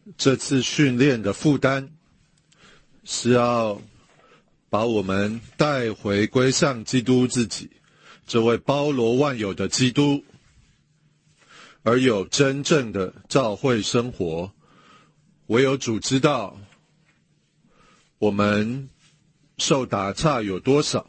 这次训练的负担是要把我们带回归向基督自己，这位包罗万有的基督，而有真正的教会生活。唯有主知道我们受打岔有多少，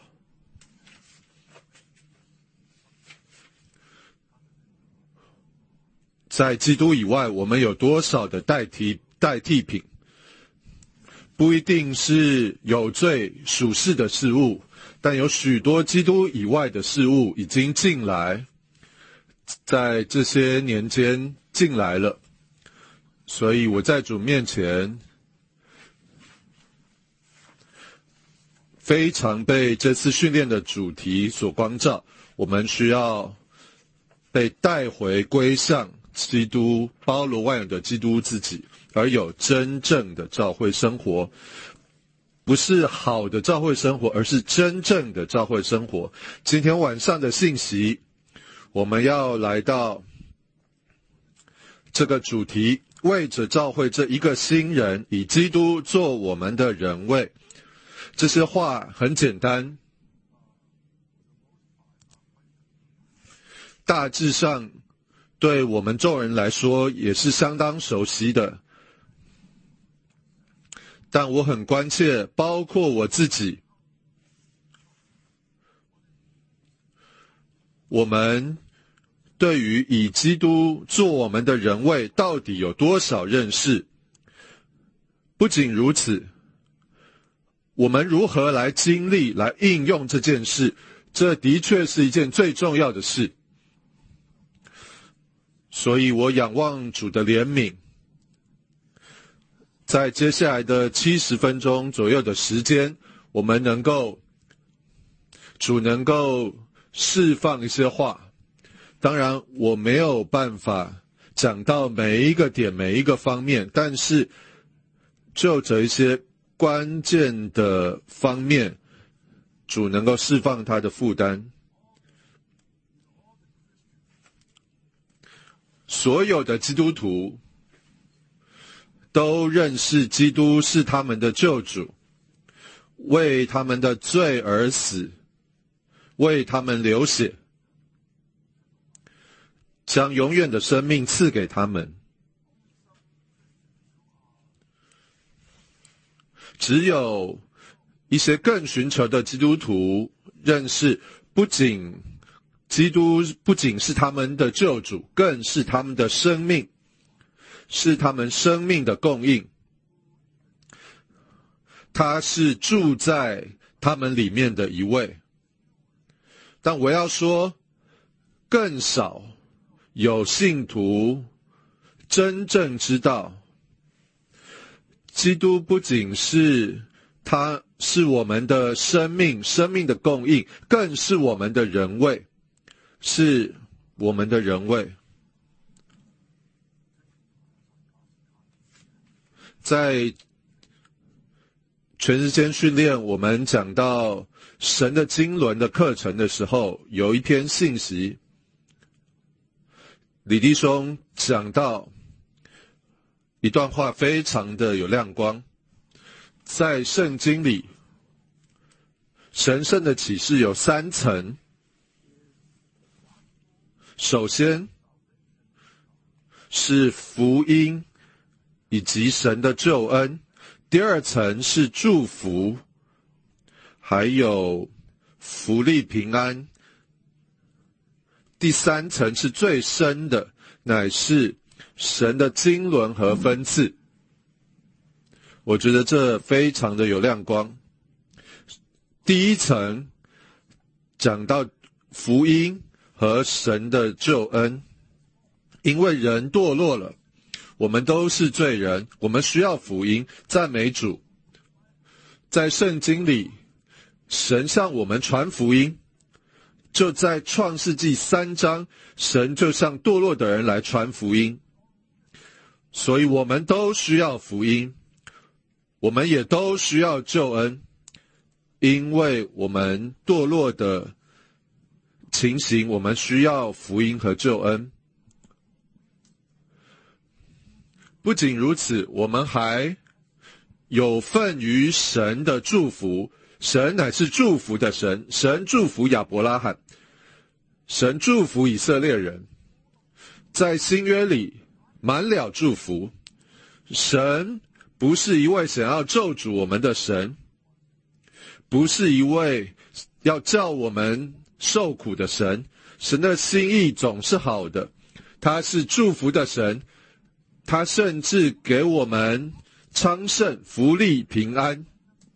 在基督以外我们有多少的代替品，不一定是有罪属世的事物，但有许多基督以外的事物已经进来，在这些年间进来了。所以我在主面前非常被这次训练的主题所光照，我们需要被带回归向基督，包罗万有的基督自己，而有真正的教会生活。不是好的教会生活，而是真正的教会生活。今天晚上的信息，我们要来到这个主题，为着教会这一个新人，以基督做我们的人位。这些话很简单，大致上对我们众人来说也是相当熟悉的，但我很关切，包括我自己，我们对于以基督做我们的人位到底有多少认识？不仅如此，我们如何来经历、来应用这件事，这的确是一件最重要的事。所以我仰望主的怜悯，在接下来的70分钟左右的时间，我们主能够释放一些话。当然我没有办法讲到每一个点每一个方面，但是就着一些关键的方面，主能够释放他的负担。所有的基督徒都认识基督是他们的救主，为他们的罪而死，为他们流血，将永远的生命赐给他们。只有一些更寻求的基督徒认识，基督不仅是他们的救主，更是他们的生命，是他们生命的供应。他是住在他们里面的一位。但我要说，更少有信徒真正知道，基督不仅是他是我们的生命的供应，更是我们的人位，是我们的人位。在全日间训练，我们讲到神的经纶的课程的时候，有一篇信息，李弟兄讲到一段话，非常的有亮光。在圣经里，神圣的启示有3层。首先是福音以及神的救恩，第2层是祝福，还有福利平安，第3层是最深的，乃是神的经纶和分赐。我觉得这非常的有亮光。第1层讲到福音和神的救恩，因为人堕落了，我们都是罪人，我们需要福音，赞美主。在圣经里，神向我们传福音，就在创世纪3章，神就向堕落的人来传福音。所以我们都需要福音，我们也都需要救恩，因为我们堕落的情形，我们需要福音和救恩。 不仅如此，我们还有份于神的祝福。神乃是祝福的神，神祝福亚伯拉罕，神祝福以色列人，在新约里满了祝福。神不是一位想要咒诅我们的神，不是一位要叫我们受苦的神。神的心意总是好的，他是祝福的神，他甚至给我们昌盛、福利、平安。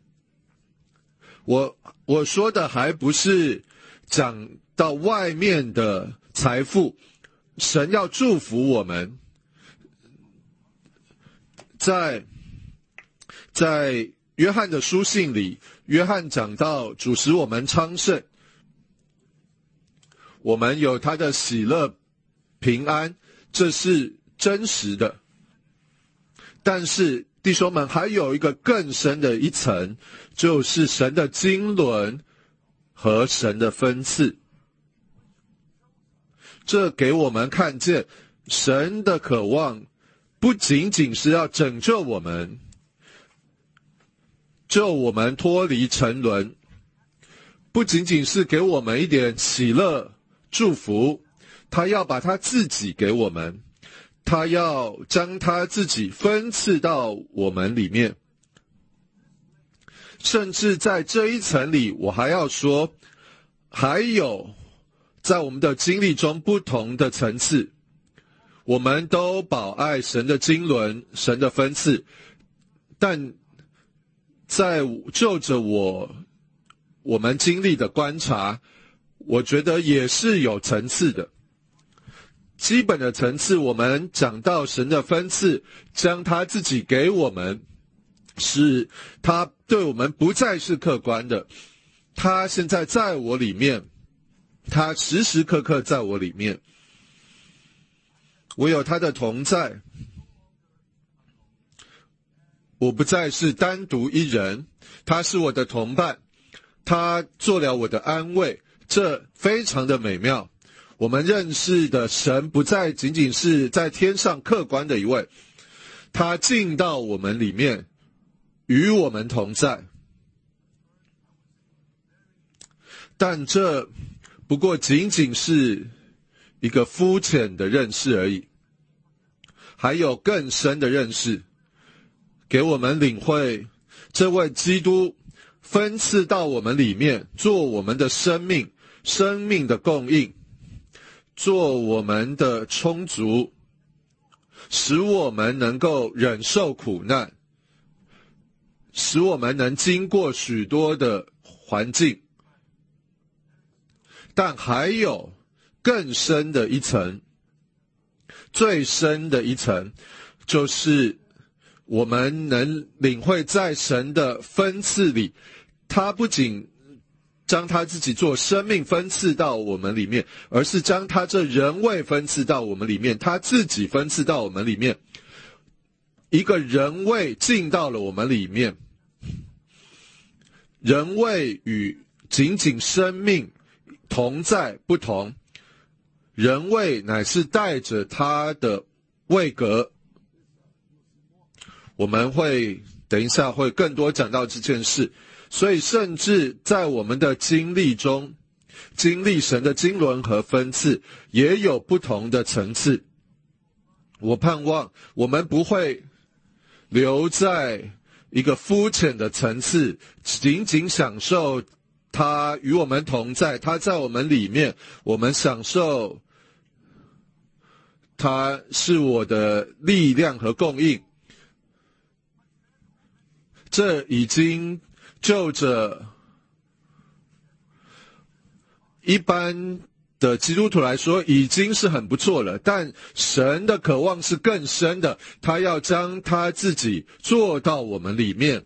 我说的还不是讲到外面的财富，神要祝福我们。在约翰的书信里，约翰讲到主使我们昌盛，我们有他的喜乐、平安，这是真实的。但是弟兄们，还有一个更深的一层，就是神的经纶和神的分赐。这给我们看见神的渴望不仅仅是要拯救我们，救我们脱离沉沦，不仅仅是给我们一点喜乐祝福，他要把他自己给我们，他要将他自己分赐到我们里面。甚至在这一层里，我还要说，还有在我们的经历中不同的层次，我们都保爱神的经纶、神的分赐，但在就着我们经历的观察，我觉得也是有层次的。基本的层次，我们讲到神的分赐，将他自己给我们，是他对我们不再是客观的，他现在在我里面，他时时刻刻在我里面，我有他的同在，我不再是单独一人，他是我的同伴，他做了我的安慰，这非常的美妙。我们认识的神不再仅仅是在天上客观的一位，他进到我们里面，与我们同在。但这不过仅仅是一个肤浅的认识而已，还有更深的认识，给我们领会这位基督分赐到我们里面，做我们的生命的供应，做我们的充足，使我们能够忍受苦难，使我们能经过许多的环境。但还有更深的一层，最深的一层，就是我们能领会在神的分赐里，他不仅将他自己做生命分赐到我们里面，而是将他这人位分赐到我们里面，他自己分赐到我们里面，一个人位进到了我们里面。人位与仅仅生命同在不同，人位乃是带着他的位格。我们等一下会更多讲到这件事，所以甚至在我们的经历中，经历神的经纶和分赐也有不同的层次。我盼望我们不会留在一个肤浅的层次，仅仅享受他与我们同在，他在我们里面，我们享受他是我的力量和供应。这已经就着一般的基督徒来说已经是很不错了，但神的渴望是更深的，他要将他自己做到我们里面，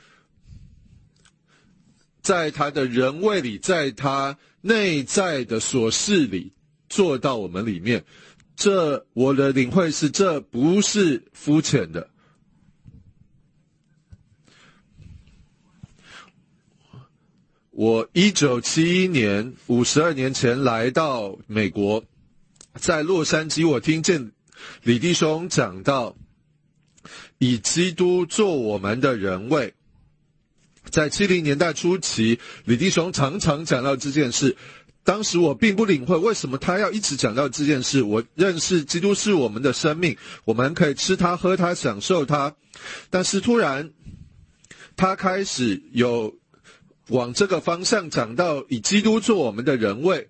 在他的人位里，在他内在的所事里做到我们里面。这我的领会是，这不是肤浅的。我1971年52年前来到美国，在洛杉矶，我听见李弟兄讲到以基督做我们的人位。在70年代初期，李弟兄常常讲到这件事，当时我并不领会为什么他要一直讲到这件事。我认识基督是我们的生命，我们可以吃它喝它享受它，但是突然他开始有往这个方向讲到以基督做我们的人位，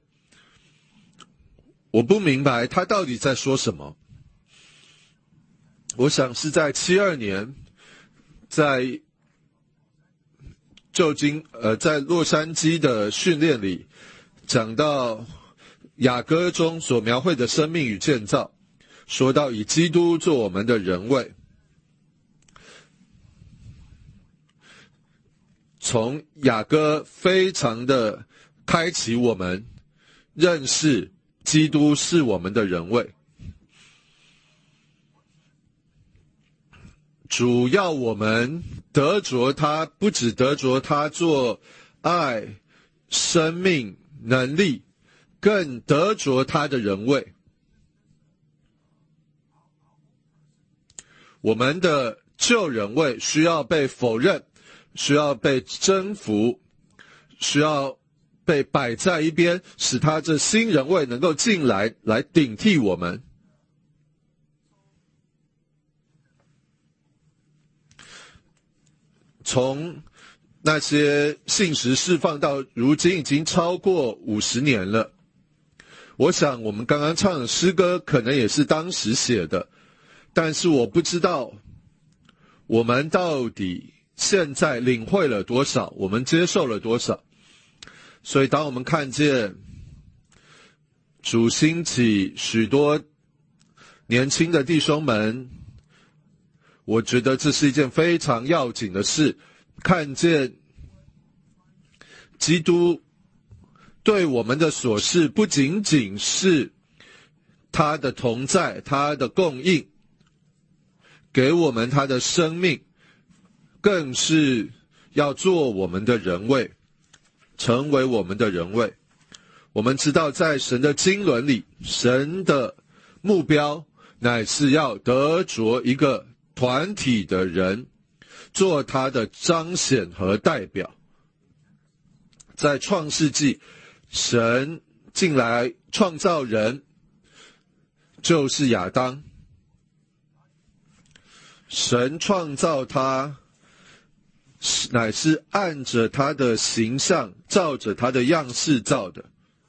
我不明白他到底在说什么。我想是在72年在旧金在洛杉矶的训练里讲到雅歌中所描绘的生命与建造，说到以基督做我们的人位。从雅歌非常的开启我们认识基督是我们的人位，主要我们得着他，不只得着他做爱、生命、能力，更得着他的人位。我们的旧人位需要被否认，需要被征服，需要被摆在一边，使他这新人位能够进来，来顶替我们。从那些信实释放到如今已经超过50年了。我想我们刚刚唱的诗歌可能也是当时写的，但是我不知道我们到底现在领会了多少，我们接受了多少。所以当我们看见主兴起许多年轻的弟兄们，我觉得这是一件非常要紧的事，看见基督对我们的所示不仅仅是他的同在，他的供应，给我们他的生命，更是要做我们的人位，成为我们的人位。我们知道在神的经纶里，神的目标乃是要得着一个团体的人，做他的彰显和代表。在创世纪，神进来创造人，就是亚当。神创造他，乃是按着他的形象，照着他的样式造的。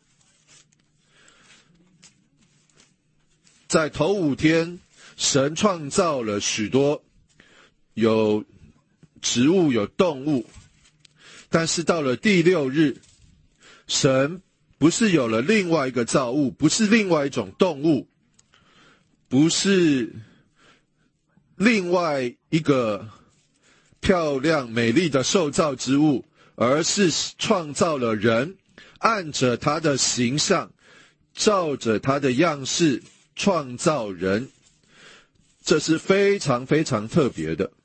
在头5天，神创造了许多，有植物，有动物，但是到了第6日，神不是有了另外一个造物，不是另外一种动物，不是另外一个漂亮美丽的受造之物，而是创造了人，按着他的形象，照着他的样式创造人。这是非常非常特别的，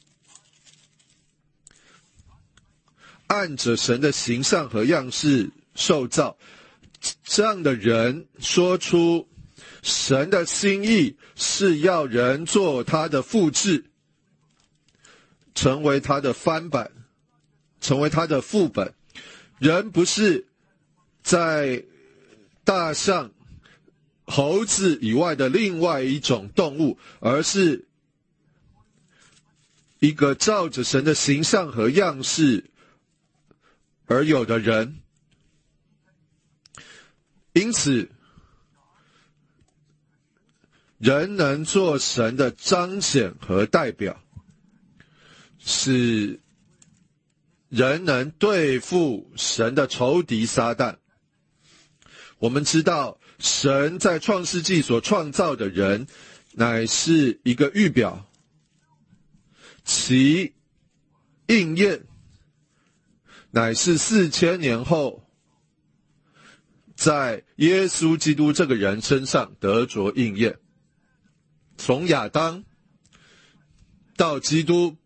按着神的形象和样式受造，这样的人说出神的心意是要人做他的复制，成为他的翻版，成为他的副本。人不是在大象、猴子以外的另外一种动物，而是一个照着神的形象和样式而有的人。因此人能做神的彰显和代表，使人能对付神的仇敌撒旦。我们知道神在创世纪所创造的人乃是一个预表，其应验乃是4000年后在耶稣基督这个人身上得着应验。从亚当到基督，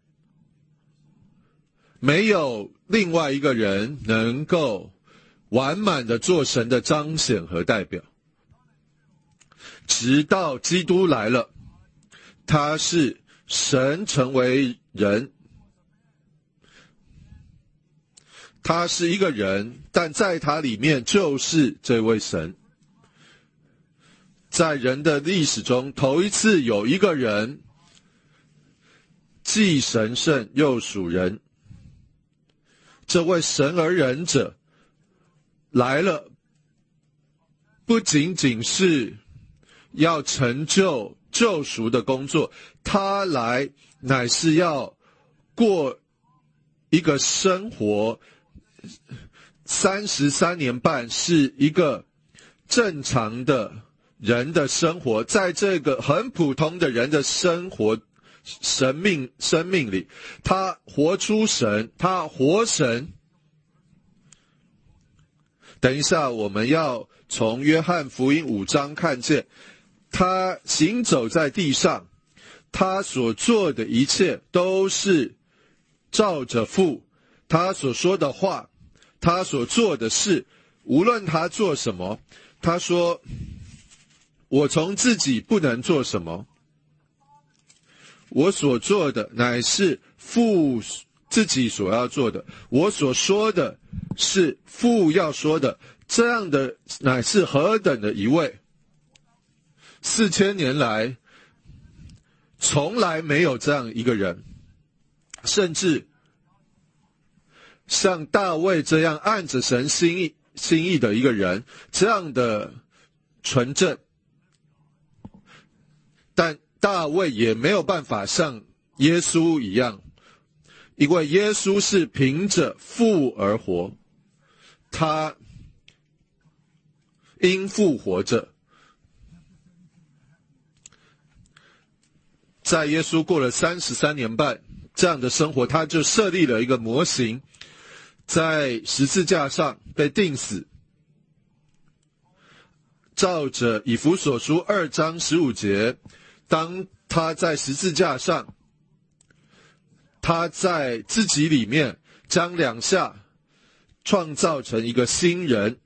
没有另外一个人能够完满的做神的彰显和代表，直到基督来了，他是神成为人，他是一个人，但在他里面就是这位神。在人的历史中，头一次有一个人既神圣又属人，这位神而人者来了，不仅仅是要成就救赎的工作，他来乃是要过一个生活，33年半是一个正常的人的生活，在这个很普通的人的生活生命里，他活出神，他活神。等一下我们要从约翰福音5章看见，他行走在地上，他所做的一切都是照着父，他所说的话，他所做的事，无论他做什么，他说我从自己不能做什么，我所做的乃是父自己所要做的，我所说的是父要说的，这样的乃是何等的一位！4000年来从来没有这样一个人，甚至像大卫这样按着神心意的一个人，这样的纯正，但大卫也没有办法像耶稣一样，因为耶稣是凭着父而活，他因父活着。在耶稣过了33年半这样的生活，他就设立了一个模型，在十字架上被钉死，照着以弗所书2章15节，当他在十字架上，他在自己里面将2下创造成一个新人。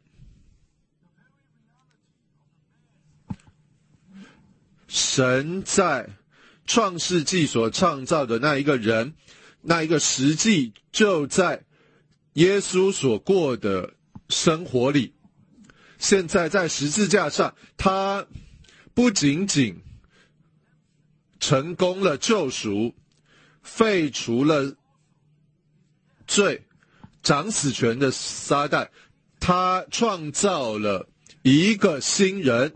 神在创世纪所创造的那一个人，那一个实际就在耶稣所过的生活里。现在在十字架上，他不仅仅成功了救赎，废除了罪，掌死权的撒旦，他创造了一个新人。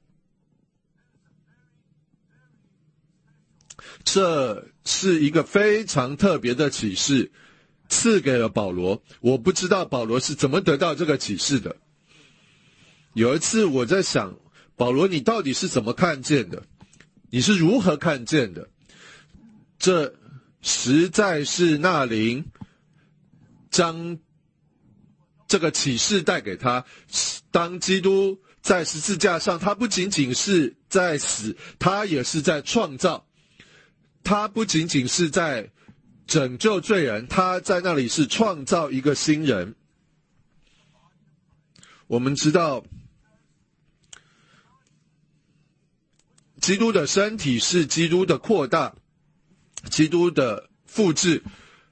这是一个非常特别的启示，赐给了保罗。我不知道保罗是怎么得到这个启示的。有一次我在想，保罗你到底是怎么看见的？你是如何看见的？这实在是那灵将这个启示带给他。当基督在十字架上，他不仅仅是在死，他也是在创造。他不仅仅是在拯救罪人，他在那里是创造一个新人。我们知道基督的身体是基督的扩大，基督的复制，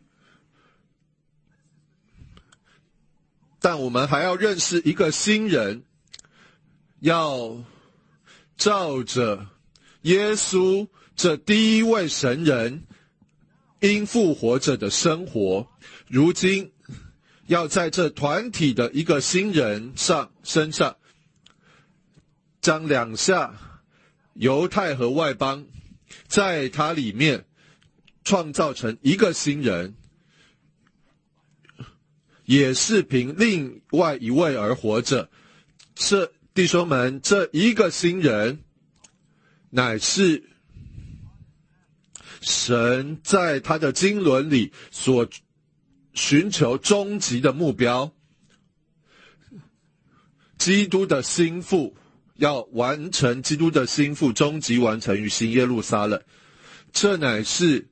但我们还要认识一个新人，要照着耶稣这第一位神人因复活着的生活，如今要在这团体的一个新人身上，将2下犹太和外邦在他里面创造成一个新人，也是凭另外一位而活着。这弟兄们，这一个新人乃是神在他的经纶里所寻求终极的目标，基督的心腹，要完成基督的心腹，终极完成于新耶路撒冷。这乃是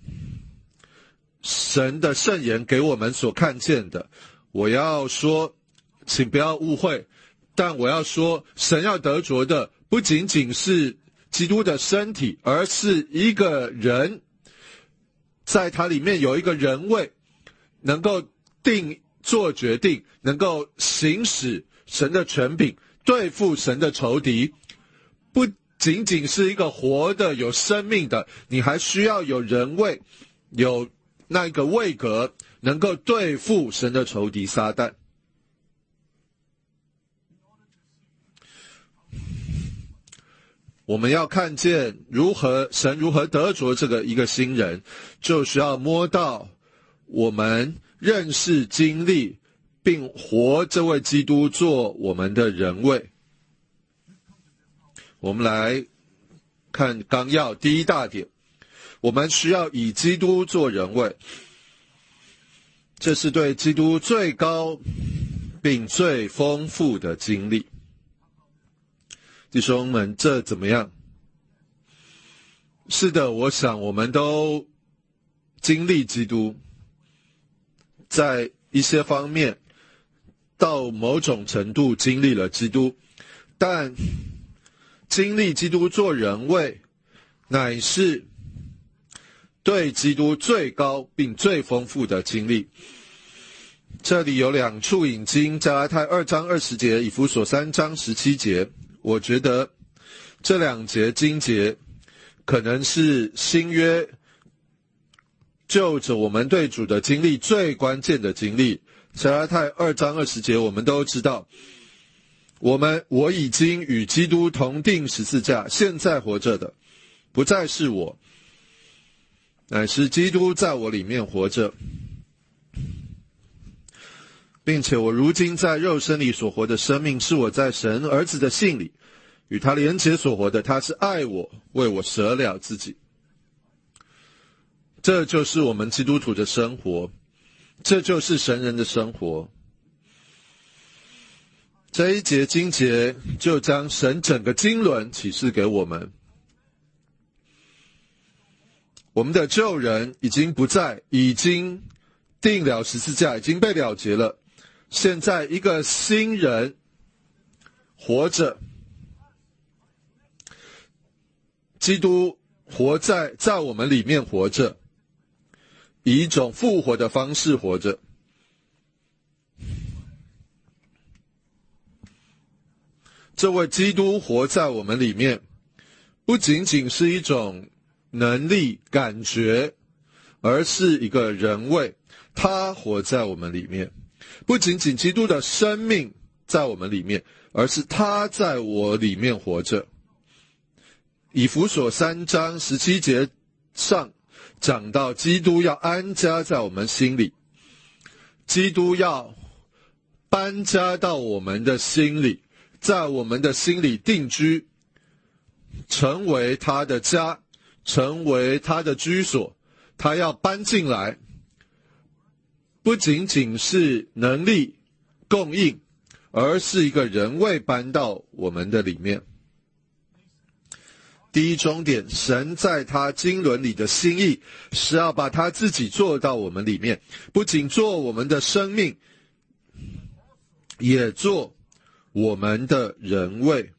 神的圣言给我们所看见的。我要说，请不要误会，但我要说，神要得着的不仅仅是基督的身体，而是一个人，在他里面有一个人位，能够做决定，能够行使神的权柄，对付神的仇敌。不仅仅是一个活的有生命的，你还需要有人位，有那个位格，能够对付神的仇敌撒旦。我们要看见神如何得着一个新人，就需要摸到我们认识经历并活这位基督做我们的人位。我们来看纲要第一大点，我们需要以基督做人位，这是对基督最高并最丰富的经历。弟兄们，这怎么样？是的，我想我们都经历基督，在一些方面到某种程度经历了基督，但经历基督做人位，乃是对基督最高并最丰富的经历。这里有两处引经，加拉太2章20节，以弗所3章17节。我觉得这两节经节可能是新约就着我们对主的经历最关键的经历。加拉太2章20节我们都知道，我已经与基督同定十字架，现在活着的不再是我，乃是基督在我里面活着，并且我如今在肉身里所活的生命，是我在神儿子的信里与他连结所活的。他是爱我，为我舍了自己。这就是我们基督徒的生活，这就是神人的生活。这一节经节就将神整个经纶启示给我们。我们的旧人已经不在，已经定了十字架，已经被了结了。现在一个新人活着，基督活在我们里面活着，以一种复活的方式活着。这位基督活在我们里面，不仅仅是一种能力感觉，而是一个人位，他活在我们里面。不仅仅基督的生命在我们里面，而是他在我里面活着。以弗所3章17节上讲到，基督要安家在我们心里，基督要搬家到我们的心里，在我们的心里定居，成为他的家，成为他的居所。他要搬进来，不仅仅是能力供应，而是一个人位搬到我们的里面。第一终点，神在他经纶里的心意是要把他自己做到我们里面，不仅做我们的生命，也做我们的人位。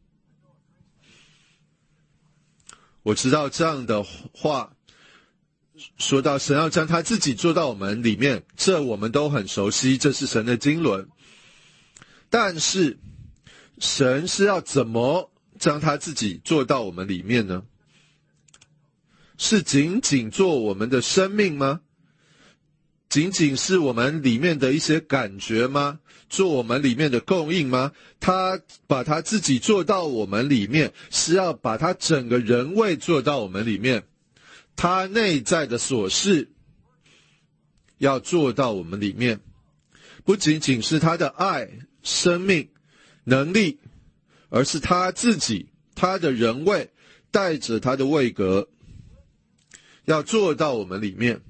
我知道这样的话说到神要将他自己做到我们里面，这我们都很熟悉，这是神的经纶。但是神是要怎么将他自己做到我们里面呢？是仅仅做我们的生命吗？仅仅是我们里面的一些感觉吗？做我们里面的供应吗？他把他自己做到我们里面，是要把他整个人位做到我们里面，他内在的所事要做到我们里面，不仅仅是他的爱、生命、能力，而是他自己，他的人位，带着他的位格，要做到我们里面。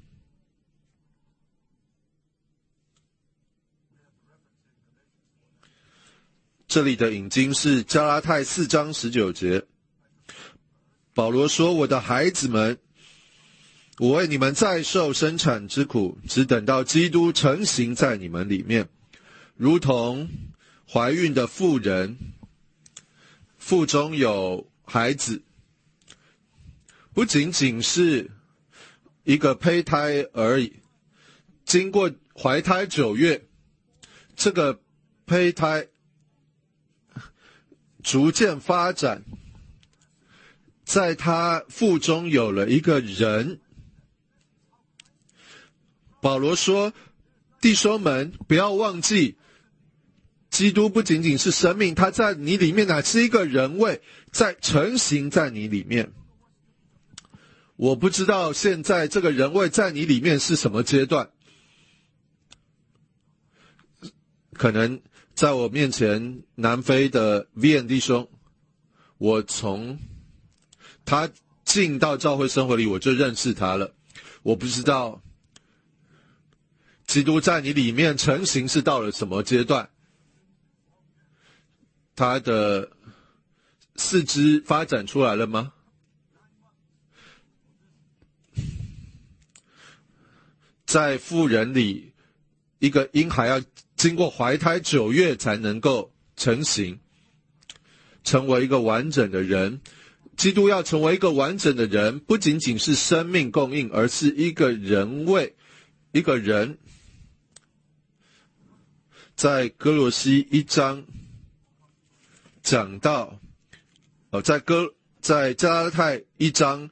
这里的引经是加拉太4章19节，保罗说：我的孩子们，我为你们再受生产之苦，只等到基督成形在你们里面，如同怀孕的妇人腹中有孩子， 不仅仅是一个胚胎而已，经过怀胎9月，这个胚胎逐渐发展，在他腹中有了一个人。保罗说，弟兄们，不要忘记，基督不仅仅是生命，他在你里面乃是一个人位，在成型在你里面。我不知道现在这个人位在你里面是什么阶段，可能在我面前南非的 VN 弟兄，我从他进到教会生活里我就认识他了。我不知道基督在你里面成型是到了什么阶段，他的四肢发展出来了吗？在妇人里，一个婴孩要经过怀胎9月才能够成型，成为一个完整的人。基督要成为一个完整的人，不仅仅是生命供应，而是一个人位，一个人。在哥罗西1章讲到，在加拉太1章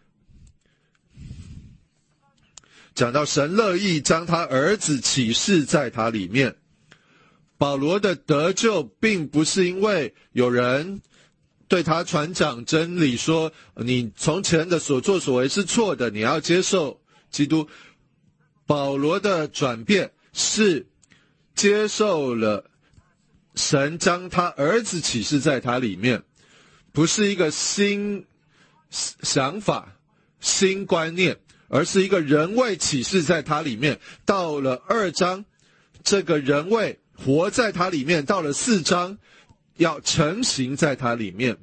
讲到神乐意将他儿子启示在他里面。保罗的得救并不是因为有人对他传讲真理，说你从前的所作所为是错的，你要接受基督。保罗的转变是接受了神将他儿子启示在他里面，不是一个新想法、新观念，而是一个人位启示在他里面。到了2章，这个人位活在他里面；到了4章，要成型在他里面。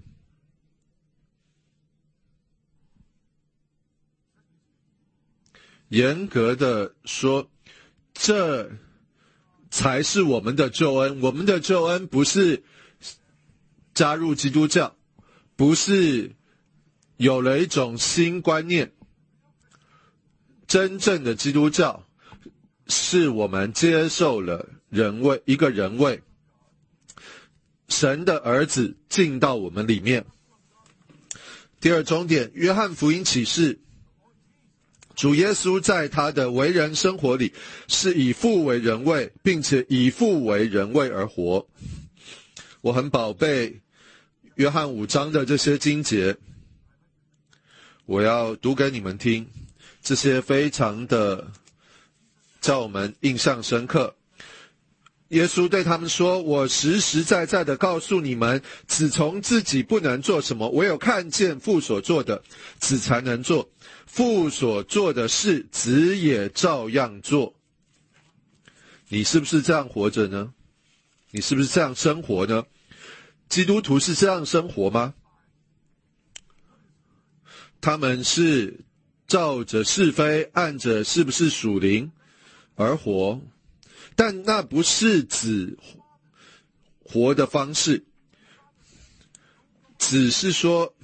严格的说，这才是我们的救恩。我们的救恩不是加入基督教，不是有了一种新观念。真正的基督教是我们接受了人位，一个人位，神的儿子进到我们里面。第二重点，约翰福音启示，主耶稣在他的为人生活里是以父为人位，并且以父为人位而活。我很宝贝约翰5章的这些经节，我要读给你们听，这些非常的叫我们印象深刻。耶稣对他们说，我实实在在的告诉你们，子从自己不能做什么，唯有看见父所做的，子才能做。父所做的事，子也照样做。你是不是这样活着呢？你是不是这样生活呢？基督徒是这样生活吗？他们是照着是非，按着是不是属灵而活，但那不是子活的方式。只是说，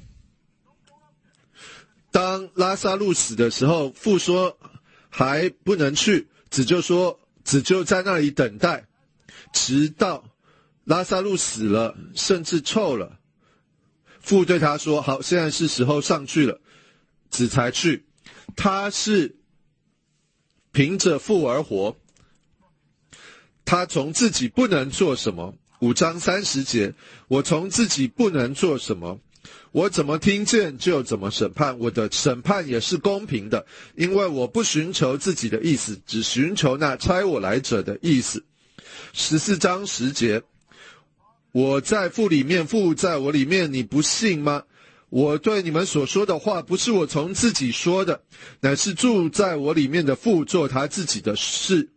当拉撒路死的时候，父说还不能去，子就在那里等待，直到拉撒路死了，甚至臭了。父对他说，好，现在是时候上去了，子才去。他是凭着父而活，他从自己不能做什么。5章30节，我从自己不能做什么，我怎么听见就怎么审判，我的审判也是公平的，因为我不寻求自己的意思，只寻求那差我来者的意思。14章10节，我在父里面，父在我里面，你不信吗？我对你们所说的话，不是我从自己说的，乃是住在我里面的父做他自己的事。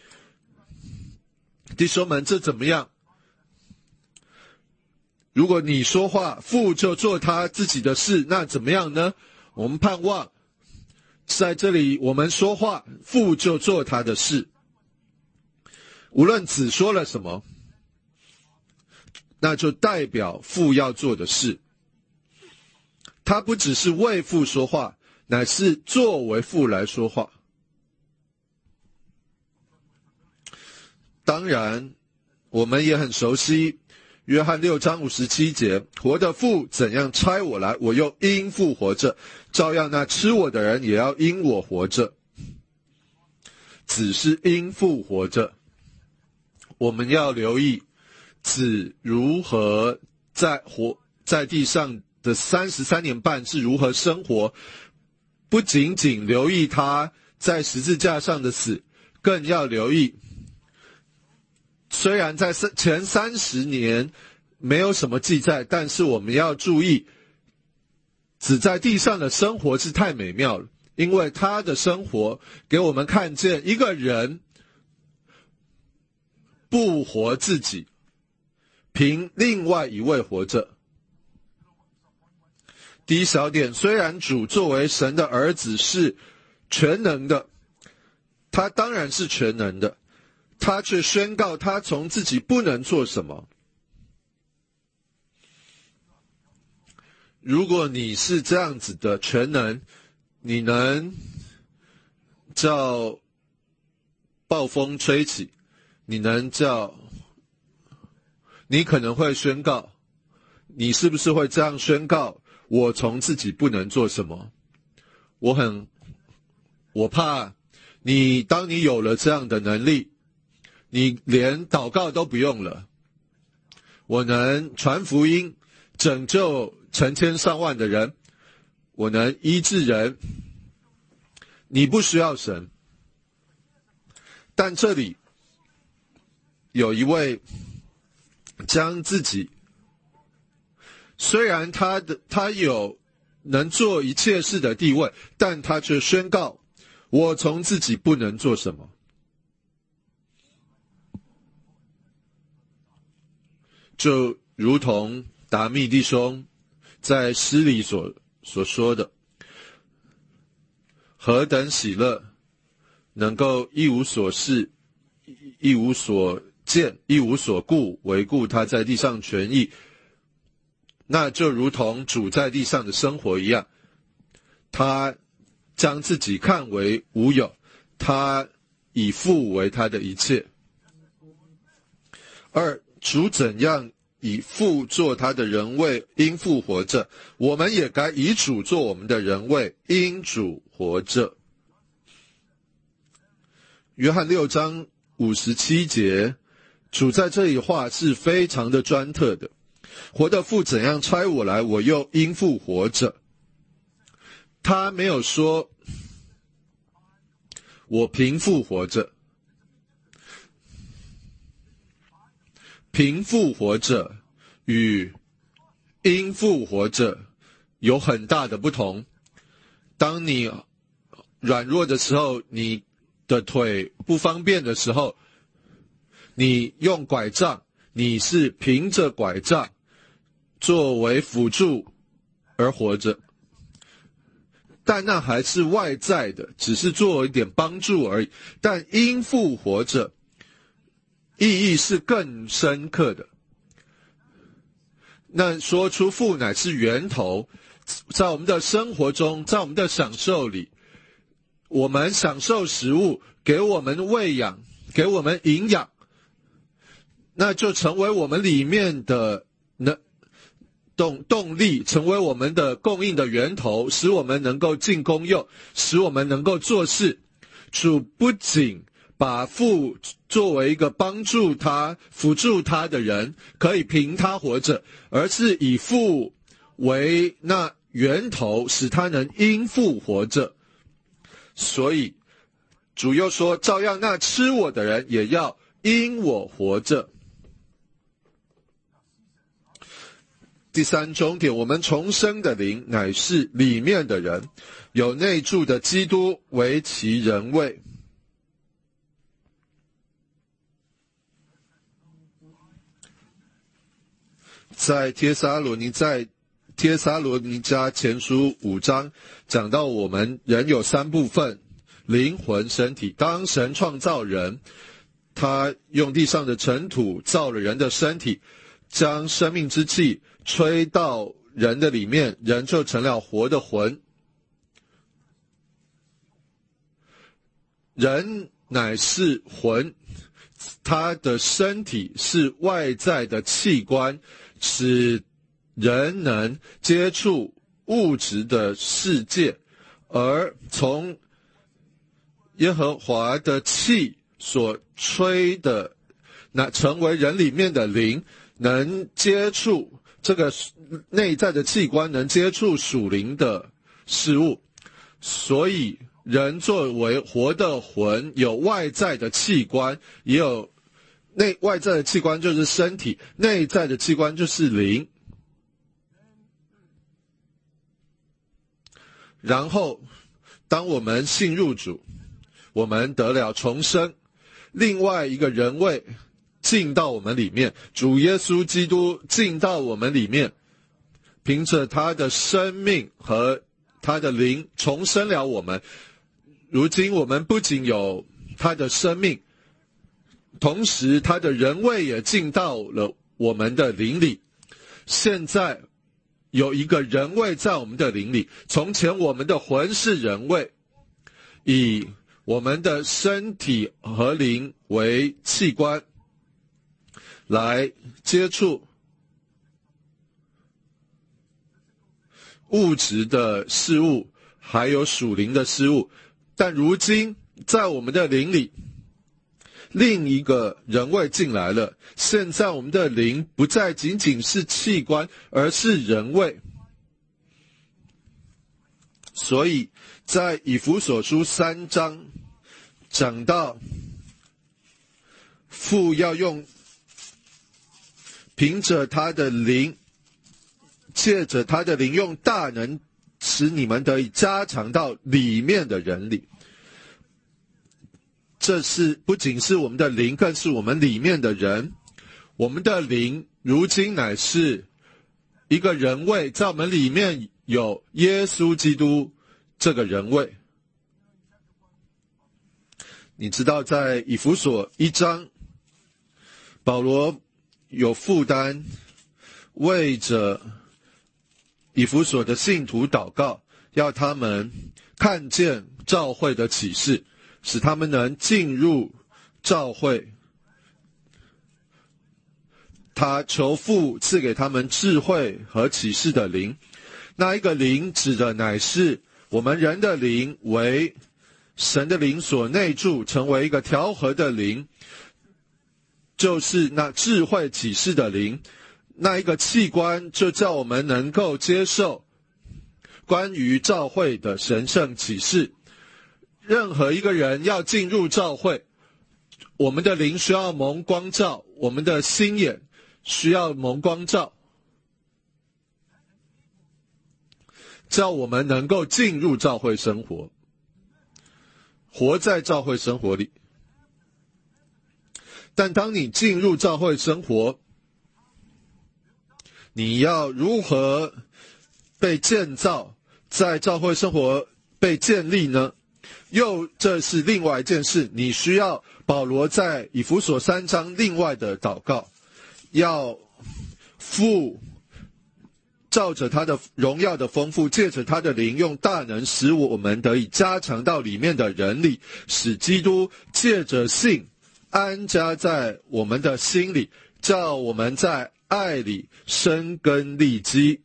弟兄们，这怎么样？如果你说话，父就做他自己的事，那怎么样呢？我们盼望在这里，我们说话，父就做他的事。无论子说了什么，那就代表父要做的事。 他不只是为父说话，乃是作为父来说话。当然，我们也很熟悉约翰6章57节，活的父怎样差我来，我又因父活着，照样那吃我的人也要因我活着。子是因父活着，我们要留意子如何在地上的33年半是如何生活，不仅仅留意他在十字架上的死，更要留意虽然在前30年没有什么记载，但是我们要注意子在地上的生活是太美妙了，因为他的生活给我们看见一个人不活自己，凭另外一位活着。第一小点，虽然主作为神的儿子是全能的，他当然是全能的，他却宣告他从自己不能做什么。如果你是这样子的全能，你能叫暴风吹起，你可能会宣告，你是不是会这样宣告，我从自己不能做什么？我怕你当你有了这样的能力，你连祷告都不用了，我能传福音拯救成千上万的人，我能医治人，你不需要神。但这里有一位将自己，虽然他有能做一切事的地位，但他却宣告，我从自己不能做什么。就如同达密弟兄在诗里所说的，何等喜乐，能够一无所事，一无所见，一无所顾，唯顾他在地上权益。那就如同主在地上的生活一样，他将自己看为无有，他以父为他的一切。二，主怎样以父做他的人位，因父活着，我们也该以主做我们的人位，因主活着。约翰6章57节，主在这里话是非常的专特的，活的父怎样差我来，我又因父活着。他没有说我凭父活着，凭父活着与因父活着有很大的不同。当你软弱的时候，你的腿不方便的时候，你用拐杖，你是凭着拐杖作为辅助而活着，但那还是外在的，只是做一点帮助而已。但因父活着意义是更深刻的，那说出父乃是源头，在我们的生活中，在我们的享受里，我们享受食物，给我们喂养，给我们营养，那就成为我们里面的动力，成为我们的供应的源头，使我们能够尽功用，使我们能够做事。主不仅把父作为一个帮助他、辅助他的人，可以凭他活着，而是以父为那源头，使他能因父活着。所以主又说，照样那吃我的人也要因我活着。第三重点，我们重生的灵乃是里面的人，有内住的基督为其人位。在帖撒罗尼迦前书5章讲到，我们人有3部分，灵魂、身体。当神创造人，他用地上的尘土造了人的身体，将生命之气吹到人的里面，人就成了活的魂。人乃是魂，他的身体是外在的器官，使人能接触物质的世界，而从耶和华的气所吹的，那成为人里面的灵，能接触这个内在的器官，能接触属灵的事物。所以人作为活的魂，有外在的器官，也有外在的器官就是身体，内在的器官就是灵。然后当我们信入主，我们得了重生，另外一个人位进到我们里面，主耶稣基督进到我们里面，凭着他的生命和他的灵重生了我们。如今我们不仅有他的生命，同时他的人位也进到了我们的灵里。现在有一个人位在我们的灵里，从前我们的魂是人位，以我们的身体和灵为器官，来接触物质的事物，还有属灵的事物。但如今在我们的灵里，另一个人位进来了，现在我们的灵不再仅仅是器官，而是人位。所以在以弗所书3章讲到，父要用凭着他的灵，借着他的灵，用大能使你们得以加强到里面的人里。这是不仅是我们的灵，更是我们里面的人。我们的灵如今乃是一个人位，在我们里面有耶稣基督这个人位。你知道在以弗所1章，保罗有负担为着以弗所的信徒祷告，要他们看见召会的启示，使他们能进入召会。他求父赐给他们智慧和启示的灵。那一个灵指的乃是我们人的灵，为神的灵所内住，成为一个调和的灵，就是那智慧启示的灵。那一个器官就叫我们能够接受关于召会的神圣启示。任何一个人要进入召会，我们的灵需要蒙光照，我们的心眼需要蒙光照，叫我们能够进入召会生活，活在召会生活里。但当你进入召会生活，你要如何被建造，在召会生活被建立呢？这是另外一件事，你需要保罗在以弗所3章另外的祷告，要父照着他的荣耀的丰富，借着他的灵，用大能使我们得以加强到里面的人里，使基督借着信安家在我们的心里，叫我们在爱里生根立基。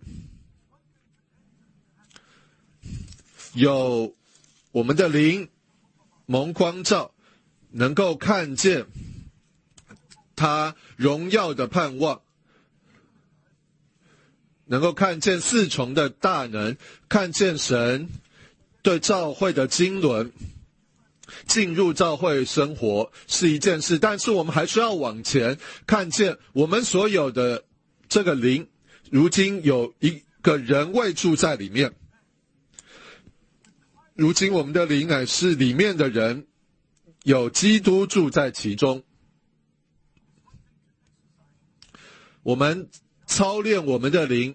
有我们的灵蒙光照，能够看见他荣耀的盼望，能够看见四重的大能，看见神对召会的经纶。进入召会生活是一件事，但是我们还需要往前看见我们所有的这个灵，如今有一个人位住在里面。如今我们的灵乃是里面的人，有基督住在其中。我们操练我们的灵，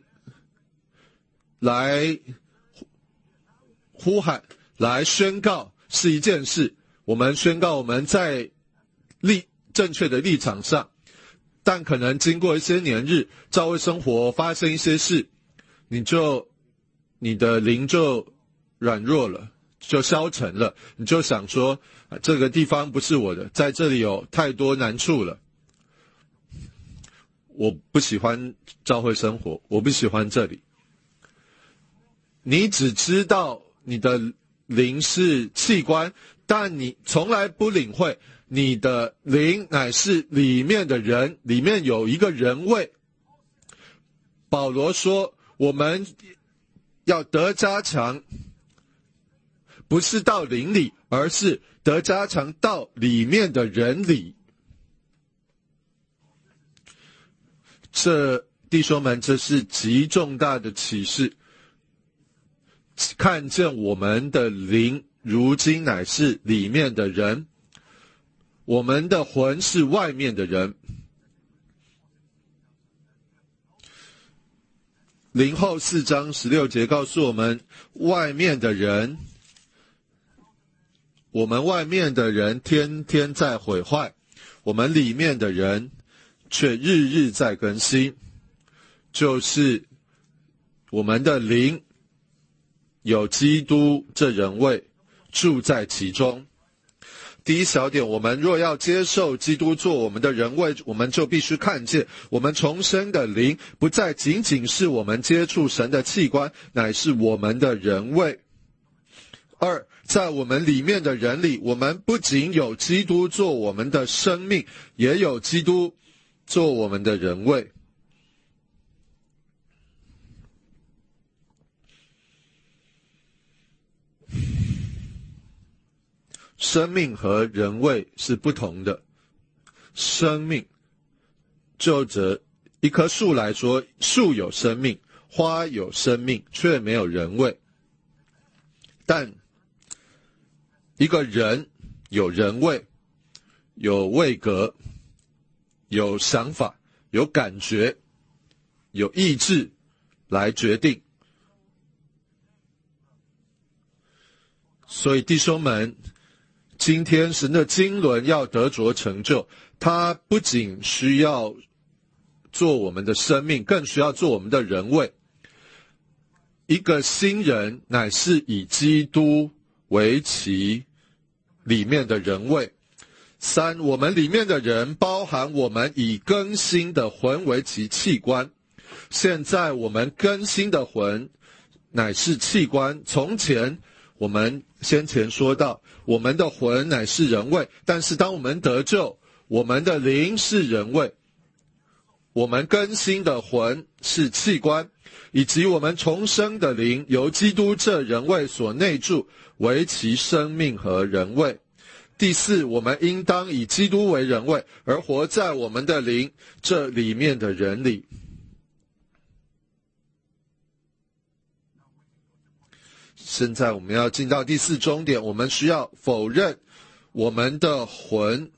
来呼喊，来宣告是一件事。我们宣告我们在正确的立场上，但可能经过一些年日，教会生活发生一些事， 你的灵就软弱了，就消沉了，你就想说，这个地方不是我的，在这里有太多难处了，我不喜欢教会生活，我不喜欢这里。你只知道你的灵是器官，但你从来不领会你的灵乃是里面的人，里面有一个人位。保罗说，我们要得加强，不是到灵里，而是得加强到里面的人里。弟兄们，这是极重大的启示，看见我们的灵如今乃是里面的人，我们的魂是外面的人。林后4章16节告诉我们，外面的人，我们外面的人天天在毁坏，我们里面的人却日日在更新，就是我们的灵有基督这人位住在其中。第一小点，我们若要接受基督做我们的人位，我们就必须看见我们重生的灵不再仅仅是我们接触神的器官，乃是我们的人位。二，在我们里面的人里，我们不仅有基督做我们的生命，也有基督做我们的人位。生命和人位是不同的。生命就着一棵树来说，树有生命，花有生命，却没有人位。但一个人有人位，有位格，有想法，有感觉，有意志来决定。所以弟兄们，今天神的经纶要得着成就，它不仅需要做我们的生命，更需要做我们的人位。一个新人乃是以基督为其里面的人位。三，我们里面的人包含我们以更新的魂为其器官。现在我们更新的魂乃是器官。从前我们先前说到，我们的魂乃是人位，但是当我们得救，我们的灵是人位，我们更新的魂是器官，以及我们重生的灵由基督这人位所内住，为其生命和人位。第四，我们应当以基督为人位，而活在我们的灵这里面的人里。现在我们要进到第四终点，我们需要否认我们的魂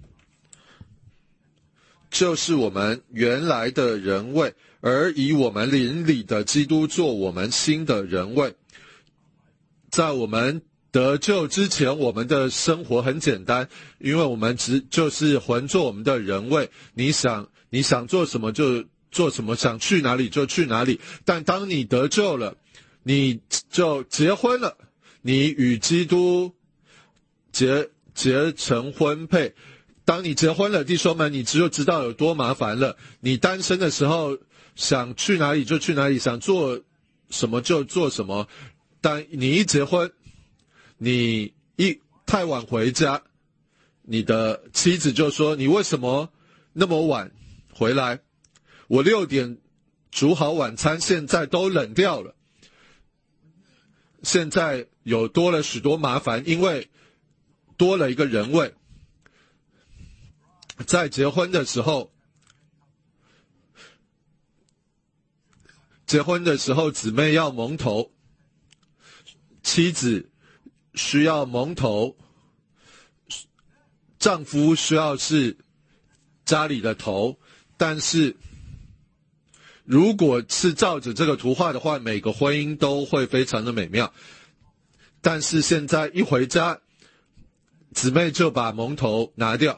就是我们原来的人位，而以我们灵里的基督做我们新的人位。在我们得救之前，我们的生活很简单，因为我们就是魂做我们的人位，你想做什么就做什么，想去哪里就去哪里。但当你得救了，你就结婚了，你与基督结成婚配。当你结婚了，弟兄们，你就知道有多麻烦了。你单身的时候想去哪里就去哪里，想做什么就做什么。但你一结婚，你太晚回家，你的妻子就说，你为什么那么晚回来？我6点煮好晚餐，现在都冷掉了。现在有多了许多麻烦，因为多了一个人位。在结婚的时候，姊妹要蒙头，妻子需要蒙头，丈夫需要是家里的头。但是如果是照着这个图画的话，每个婚姻都会非常的美妙。但是现在一回家，姊妹就把蒙头拿掉，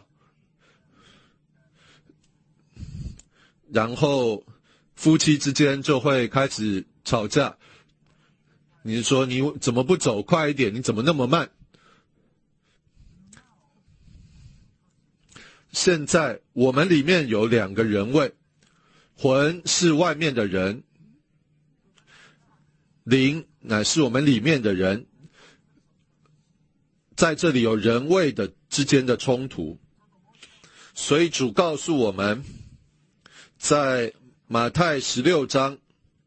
然后夫妻之间就会开始吵架，你说你怎么不走快一点？你怎么那么慢？现在我们里面有两个人位，魂是外面的人，灵乃是我们里面的人。在这里有人位的之间的冲突，所以主告诉我们，在马太16章，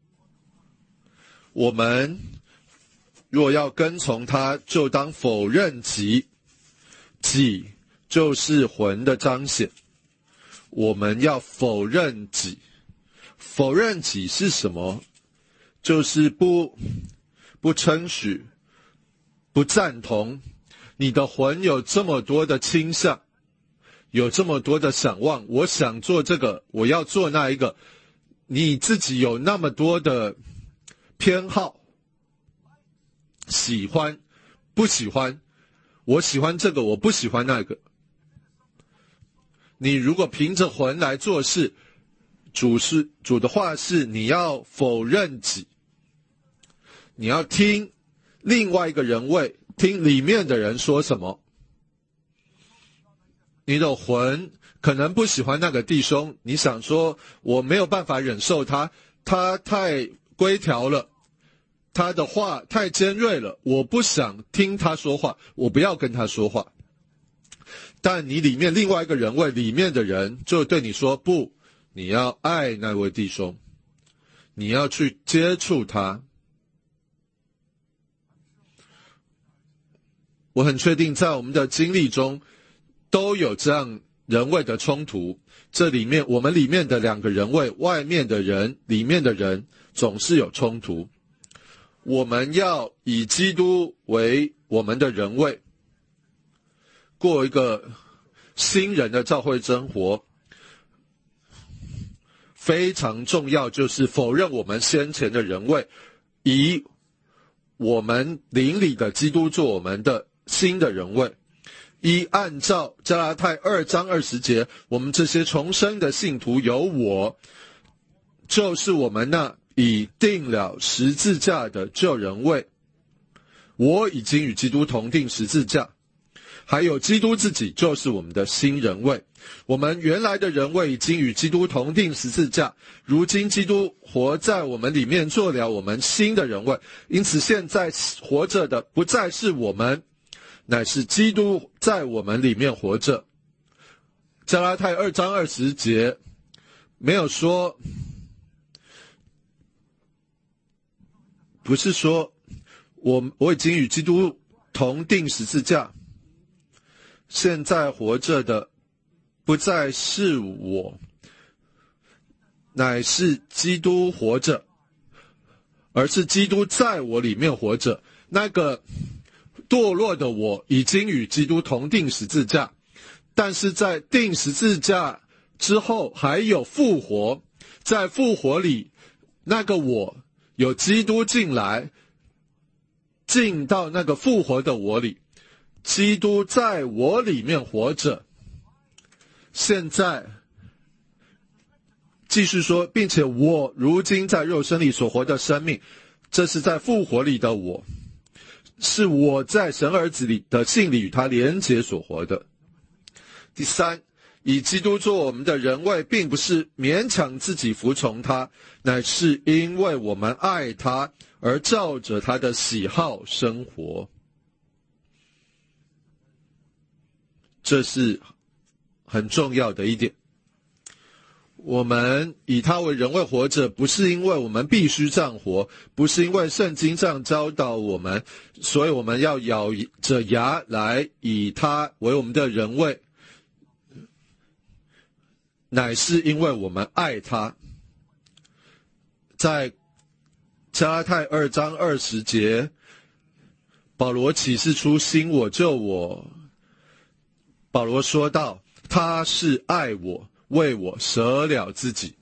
我们若要跟从他，就当否认己，己就是魂的彰显。我们要否认己，否认己是什么？就是不称许，不赞同。你的魂有这么多的倾向，有这么多的想望，我想做这个，我要做那一个，你自己有那么多的偏好，喜欢不喜欢，我喜欢这个，我不喜欢那个。你如果凭着魂来做事，主的话是你要否认己，你要听另外一个人位，听里面的人说什么。你的魂可能不喜欢那个弟兄，你想说我没有办法忍受他太规条了，他的话太尖锐了，我不想听他说话，我不要跟他说话。但你里面另外一个人位里面的人就对你说，不，你要爱那位弟兄，你要去接触他。我很确定在我们的经历中都有这样人位的冲突，这里面我们里面的两个人位，外面的人里面的人总是有冲突。我们要以基督为我们的人位，过一个新人的教会生活，非常重要，就是否认我们先前的人位，以我们灵里的基督做我们的新的人位。按照加拉太2章20节，我们这些重生的信徒有我，就是我们那已定了十字架的旧人位，我已经与基督同定十字架，还有基督自己就是我们的新人位。我们原来的人位已经与基督同定十字架，如今基督活在我们里面，做了我们新的人位。因此现在活着的不再是我们，乃是基督在我们里面活着。加拉太2章20节没有说，不是说我已经与基督同定十字架，现在活着的不再是我，乃是基督活着，而是基督在我里面活着。那个堕落的我已经与基督同定十字架，但是在定十字架之后还有复活，在复活里，那个我有基督进来，进到那个复活的我里，基督在我里面活着。现在继续说，并且我如今在肉身里所活的生命，这是在复活里的我，是我在神儿子里的信里与他连结所活的。第三，以基督做我们的人位，并不是勉强自己服从他，乃是因为我们爱他，而照着他的喜好生活。这是很重要的一点。我们以他为人位活着，不是因为我们必须这样活，不是因为圣经这样教导我们，所以我们要咬着牙来以他为我们的人位，乃是因为我们爱他。在加拉太2章20节，保罗启示出新我救我。保罗说道，他是爱我，为我舍了自己。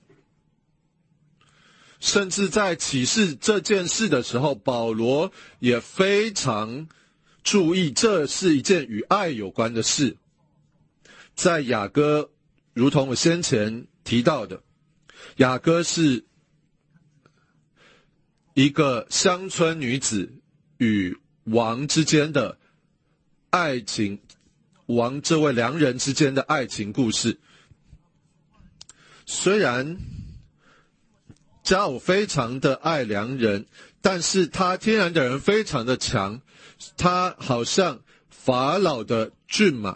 甚至在启示这件事的时候，保罗也非常注意，这是一件与爱有关的事。在雅歌，如同我先前提到的，雅歌是一个乡村女子与王之间的爱情，王这位良人之间的爱情故事。虽然佳偶非常的爱良人，但是他天然的人非常的强，他好像法老的骏马。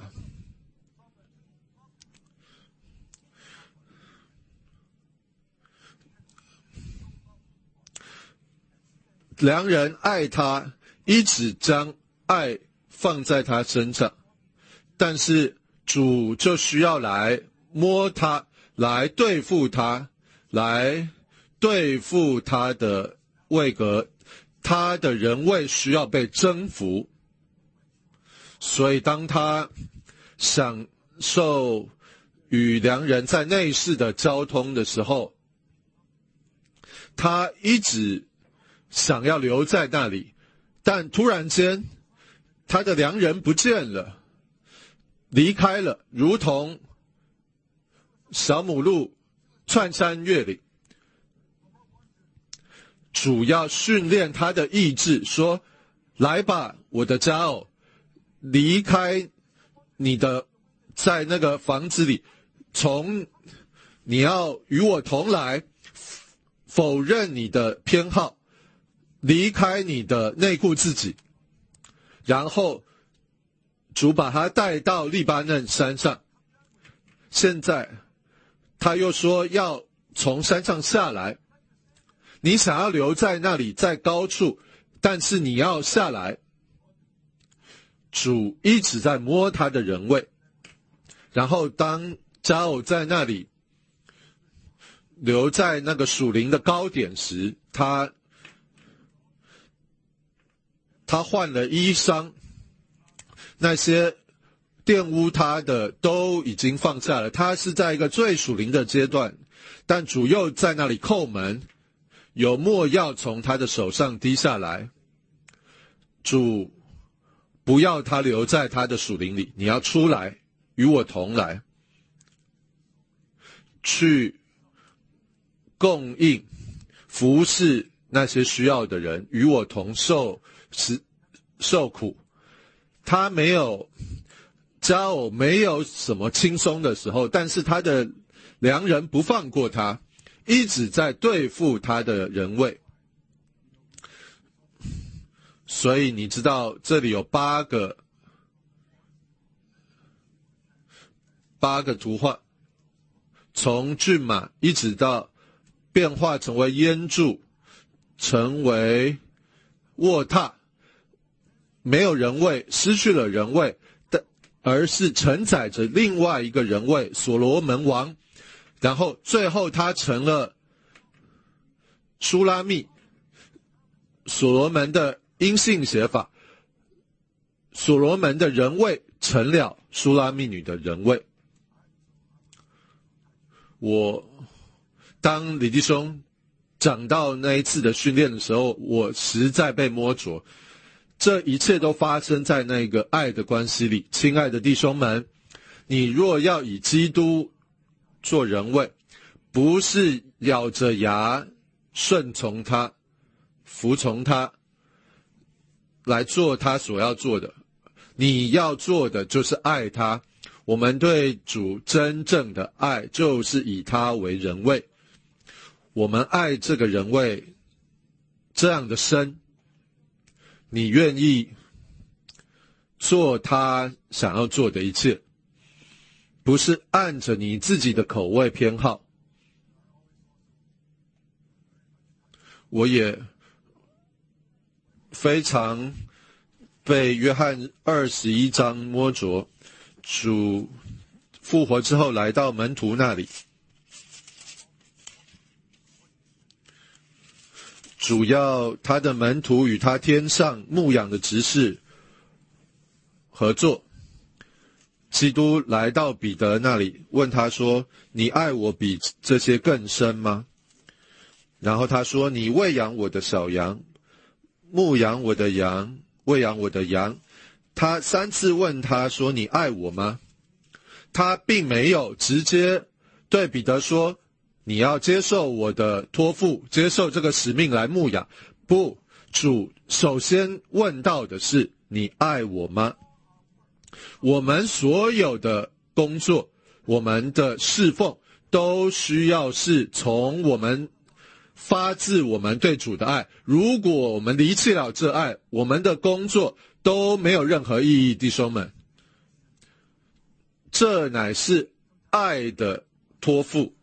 良人爱他，一直将爱放在他身上，但是主就需要来摸他，来对付他，来对付他的位格，他的人位需要被征服。所以当他享受与良人在内室的交通的时候，他一直想要留在那里，但突然间他的良人不见了，离开了，如同小母鹿窜山越岭。主要训练他的意志，说来吧，我的佳偶，离开你的在那个房子里，你要与我同来，否认你的偏好，离开你的内顾自己。然后主把他带到利巴嫩山上，现在他又说要从山上下来，你想要留在那里在高处，但是你要下来。主一直在摸他的人位，然后当佳偶在那里留在那个属灵的高点时，他换了衣裳，那些玷污他的都已经放下了，他是在一个最属灵的阶段，但主又在那里叩门，有墨药从他的手上滴下来。主不要他留在他的属灵里，你要出来与我同来，去供应服侍那些需要的人，与我同受苦。他佳偶没有什么轻松的时候，但是他的良人不放过他，一直在对付他的人位。所以你知道这里有八个图画，从骏马一直到变化成为烟柱，成为卧榻，没有人位，失去了人位，而是承载着另外一个人位，所罗门王。然后最后他成了书拉密，所罗门的阴性写法，所罗门的人位成了书拉密女的人位。当李弟兄讲到那一次的训练的时候，我实在被摸着，这一切都发生在那个爱的关系里。亲爱的弟兄们，你若要以基督做人位，不是咬着牙顺从他，服从他，来做他所要做的，你要做的就是爱他。我们对主真正的爱就是以他为人位，我们爱这个人位这样的深，你愿意做他想要做的一切，不是按着你自己的口味偏好。我也非常被约翰21章摸着，主复活之后来到门徒那里，主要他的门徒与他天上牧养的执事合作。基督来到彼得那里，问他说，你爱我比这些更深吗？然后他说，你喂养我的小羊，牧养我的羊，喂养我的羊。他3次问他说，你爱我吗？他并没有直接对彼得说， 你要接受我的托付，接受这个使命来牧养。不，主首先问到的是，你爱我吗？我们所有的工作，我们的侍奉，都需要是从我们发自我们对主的爱。如果我们离弃了这爱，我们的工作都没有任何意义，弟兄们。这乃是爱的托付。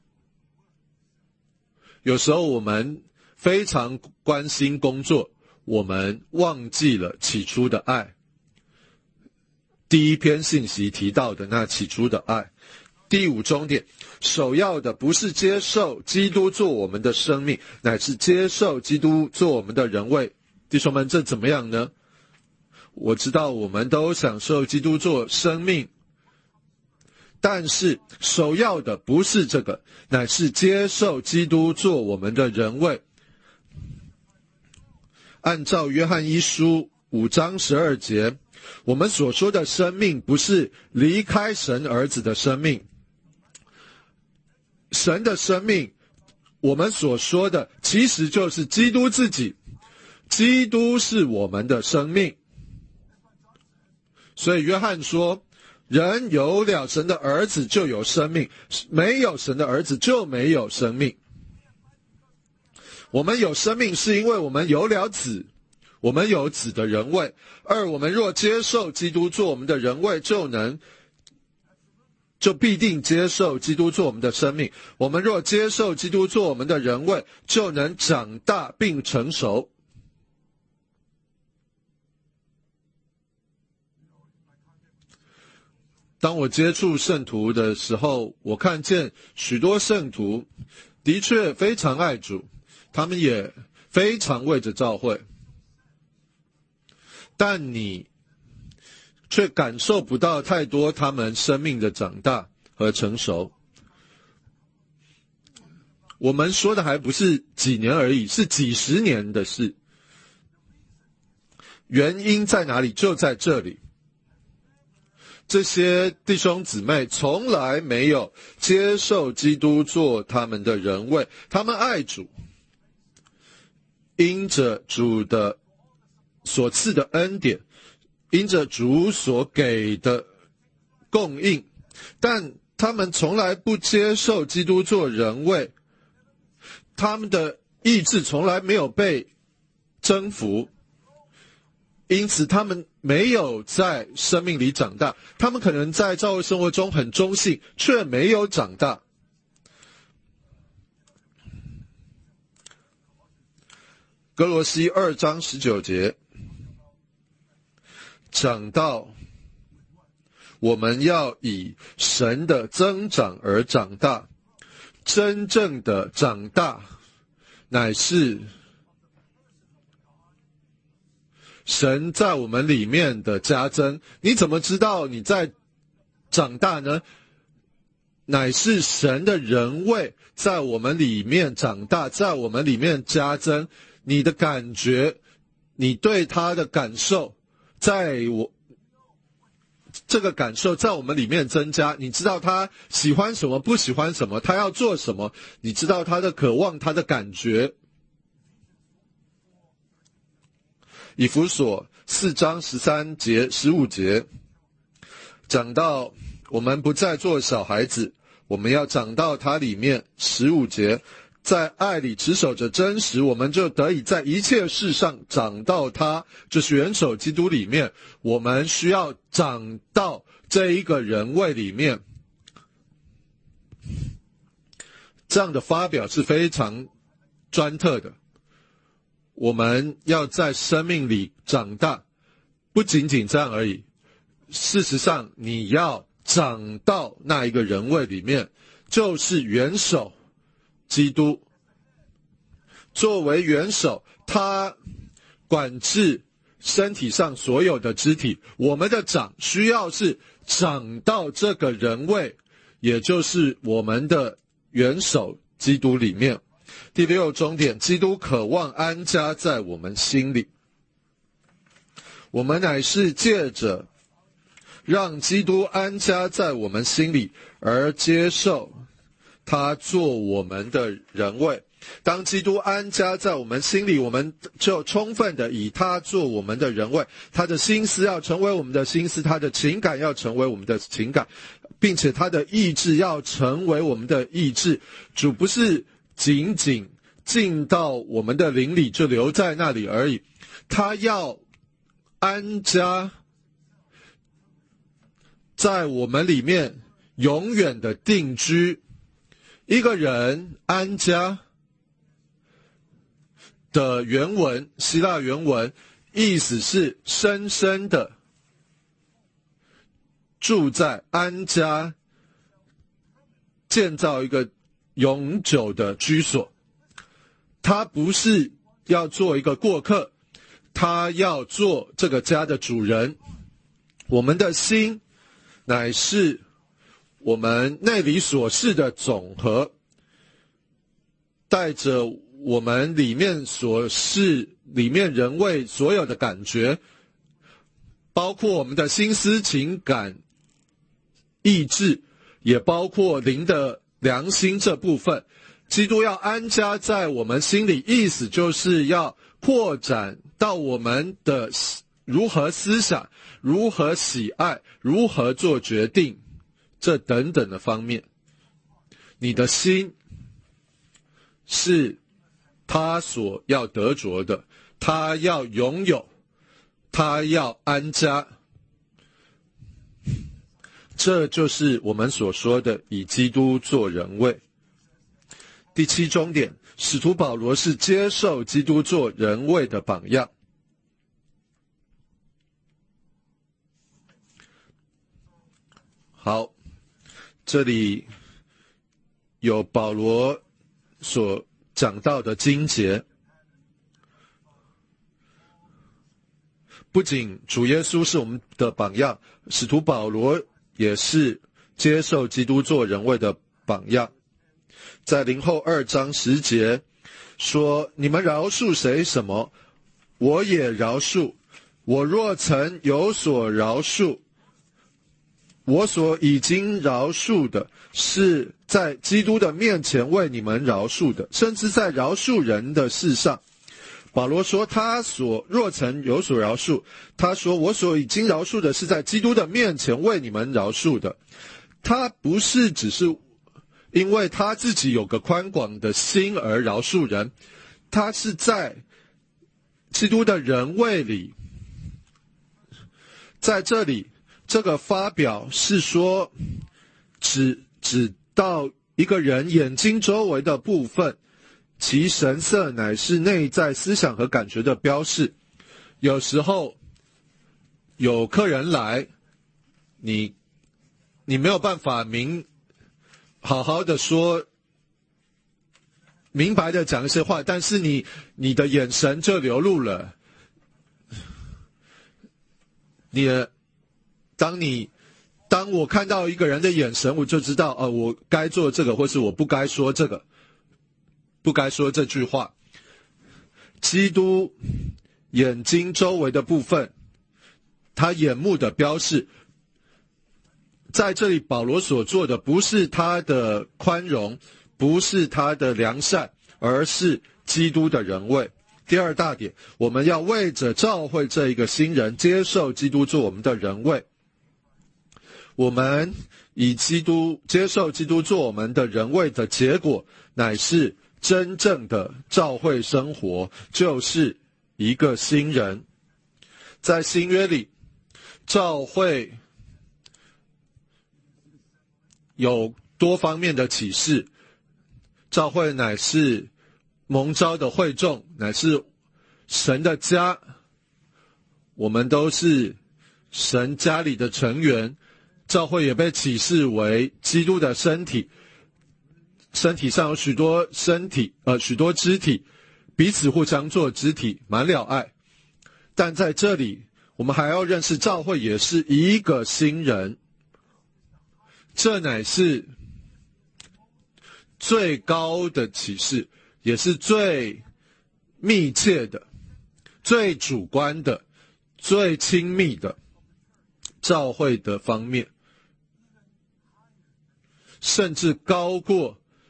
有时候我们非常关心工作，我们忘记了起初的爱。第一篇信息提到的那起初的爱。第五重点，首要的不是接受基督做我们的生命，乃是接受基督做我们的人位。弟兄们，这怎么样呢？我知道我们都享受基督做生命，但是首要的不是这个，乃是接受基督做我们的人位。按照约翰一书5章12节，我们所说的生命不是离开神儿子的生命。神的生命，我们所说的其实就是基督自己。基督是我们的生命。所以约翰说，人有了神的儿子就有生命，没有神的儿子就没有生命。我们有生命是因为我们有了子，我们有子的人位。我们若接受基督做我们的人位，就必定接受基督做我们的生命。我们若接受基督做我们的人位，就能长大并成熟。当我接触圣徒的时候，我看见许多圣徒的确非常爱主，他们也非常为着教会，但你却感受不到太多他们生命的长大和成熟。我们说的还不是几年而已，是几十年的事。原因在哪里？就在这里。这些弟兄姊妹从来没有接受基督做他们的人位，他们爱主，因着主的所赐的恩典，因着主所给的供应，但他们从来不接受基督做人位，他们的意志从来没有被征服，因此他们没有在生命里长大。他们可能在教会生活中很忠信，却没有长大。歌罗西2章19节，讲到我们要以神的增长而长大，真正的长大乃是神在我们里面的加增。你怎么知道你在长大呢？乃是神的人位在我们里面长大，在我们里面加增。你的感觉，你对他的感受，这个感受在我们里面增加。你知道他喜欢什么，不喜欢什么，他要做什么，你知道他的渴望，他的感觉。以弗所4章13节15节讲到我们不再做小孩子，我们要长到他里面。15节，在爱里持守着真实，我们就得以在一切事上长到他，就是元首基督里面。我们需要长到这一个人位里面。这样的发表是非常专特的。我们要在生命里长大，不仅仅这样而已。事实上，你要长到那一个人位里面，就是元首基督。作为元首，他管制身体上所有的肢体。我们的长需要是长到这个人位，也就是我们的元首基督里面。第6重点，基督渴望安家在我们心里。我们乃是借着让基督安家在我们心里，而接受他做我们的人位。当基督安家在我们心里，我们就充分的以他做我们的人位。他的心思要成为我们的心思，他的情感要成为我们的情感，并且他的意志要成为我们的意志。主不是仅仅进到我们的灵里就留在那里而已，他要安家在我们里面，永远的定居。一个人安家的原文，希腊原文意思是深深的住在，安家，建造一个永久的居所。他不是要做一个过客，他要做这个家的主人。我们的心乃是我们内里所示的总和，带着我们里面所示里面人为所有的感觉，包括我们的心思情感意志，也包括灵的良心这部分。基督要安家在我们心里，意思就是要扩展到我们的如何思想，如何喜爱，如何做决定，这等等的方面。你的心是他所要得着的，他要拥有，他要安家。这就是我们所说的以基督做人位。第七终点，使徒保罗是接受基督做人位的榜样。好，这里有保罗所讲到的经节，不仅主耶稣是我们的榜样，使徒保罗也是接受基督做人位的榜样。在林后2章10节说，你们饶恕谁什么，我也饶恕。我若曾有所饶恕，我所已经饶恕的，是在基督的面前为你们饶恕的。甚至在饶恕人的事上，保罗说他若曾有所饶恕，他说我所已经饶恕的，是在基督的面前为你们饶恕的。他不是只是因为他自己有个宽广的心而饶恕人，他是在基督的人位里。在这里这个发表是说指到一个人眼睛周围的部分，其神色乃是内在思想和感觉的标示。有时候有客人来，你没有办法好好的说，明白的讲一些话，但是你的眼神就流露了。当我看到一个人的眼神，我就知道我该做这个，或是我不该说这个，不该说这句话。基督眼睛周围的部分，他眼目的标示，在这里保罗所做的不是他的宽容，不是他的良善，而是基督的人位。第二大点，我们要为着召会这一个新人，接受基督做我们的人位。我们接受基督做我们的人位的结果，乃是真正的召会生活，就是一个新人。在新约里，召会有多方面的启示。召会乃是蒙召的会众，乃是神的家，我们都是神家里的成员。召会也被启示为基督的身体，身体上有许多肢体，彼此互相做肢体，满了爱。但在这里，我们还要认识召会也是一个新人，这乃是最高的启示，也是最密切的、最主观的、最亲密的召会的方面，甚至高过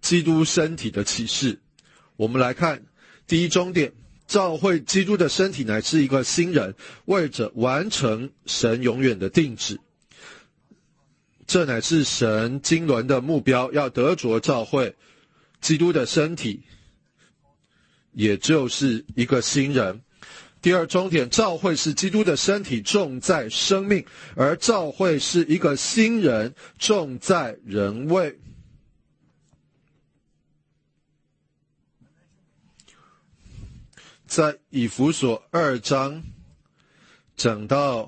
基督身体的启示。我们来看第一中点，召会基督的身体乃是一个新人，为着完成神永远的定旨。这乃是神经纶的目标，要得着召会基督的身体，也就是一个新人。第二中点，召会是基督的身体，重在生命，而召会是一个新人，重在人位。在以弗所2章讲到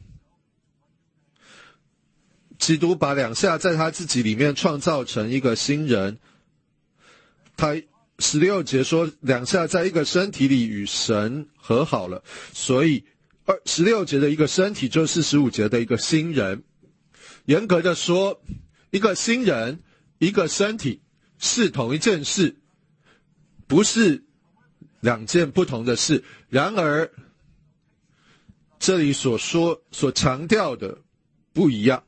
基督把两下在他自己里面创造成一个新人，他16节说两下在一个身体里与神和好了，所以16节的一个身体就是45节的一个新人。严格的说，一个新人一个身体是同一件事，不是两件不同的事。然而这里所强调的不一样。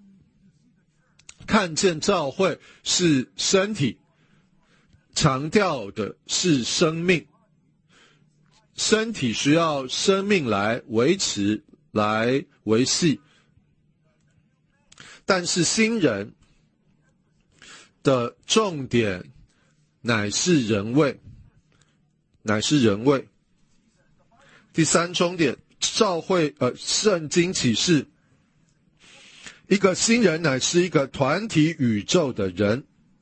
看见召会是身体，强调的是生命。身体需要生命来维持来维系，但是新人的重点乃是人位，乃是人位。第三重点，召会圣经启示，一个新人乃是一个团体宇宙的人。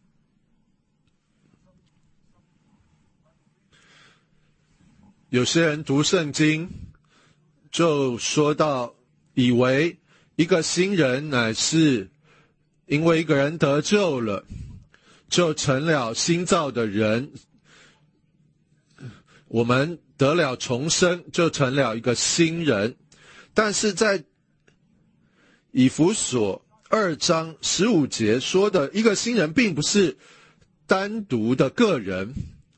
有些人读圣经就说到，以为一个新人乃是因为一个人得救了就成了新造的人，我们得了重生就成了一个新人。但是在以弗所2章15节说的一个新人，并不是单独的个人，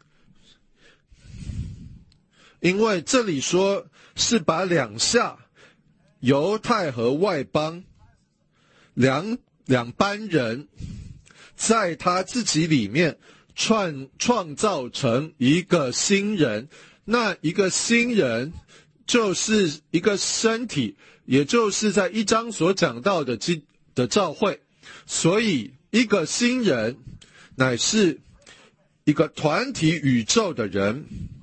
因为这里说是把两下犹太和外邦两班人在他自己里面创造成一个新人。那一个新人就是一个身体，也就是在1章所讲到的召会。所以一个新人乃是一个团体宇宙的人，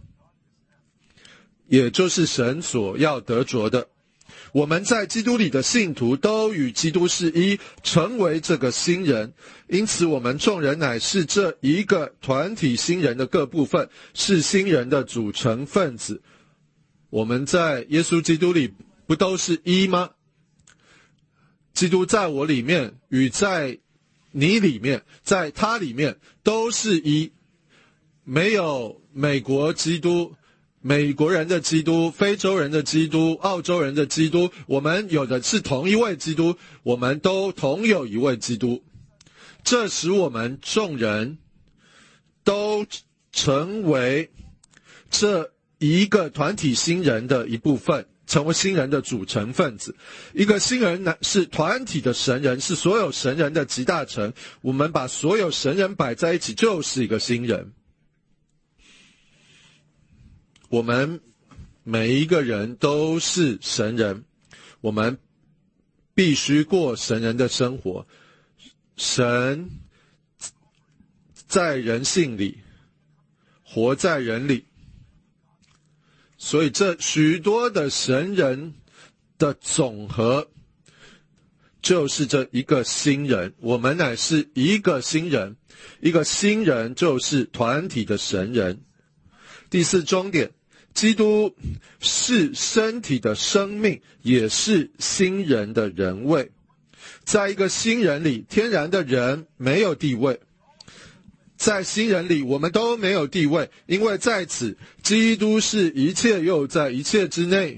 也就是神所要得着的。我们在基督里的信徒都与基督是一，成为这个新人。因此我们众人乃是这一个团体新人的各部分，是新人的组成分子。我们在耶稣基督里不都是一吗？基督在我里面，与在你里面，在他里面都是一。没有美国基督，美国人的基督，非洲人的基督，澳洲人的基督，我们有的是同一位基督，我们都同有一位基督。这使我们众人都成为这一个团体新人的一部分，成为新人的组成分子。一个新人是团体的神人，是所有神人的集大成。我们把所有神人摆在一起，就是一个新人。我们每一个人都是神人，我们必须过神人的生活。神在人性里，活在人里，所以这许多的神人的总和就是这一个新人。我们乃是一个新人，一个新人就是团体的神人。第四终点，基督是身体的生命，也是新人的人位。在一个新人里，天然的人没有地位，在新人里我们都没有地位，因为在此基督是一切，又在一切之内。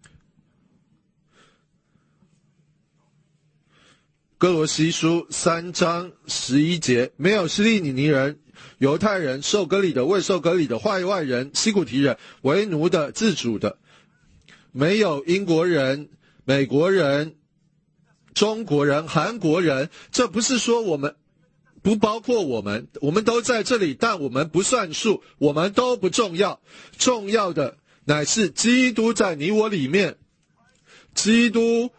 哥罗西书3章11节，没有希利尼人、犹太人、受割礼的、未受割礼的、化外人、西古提人、为奴的、自主的，没有英国人、美国人、中国人、韩国人。这不是说我们不包括我们，我们都在这里，但我们不算数，我们都不重要。重要的乃是基督在你我里面。基督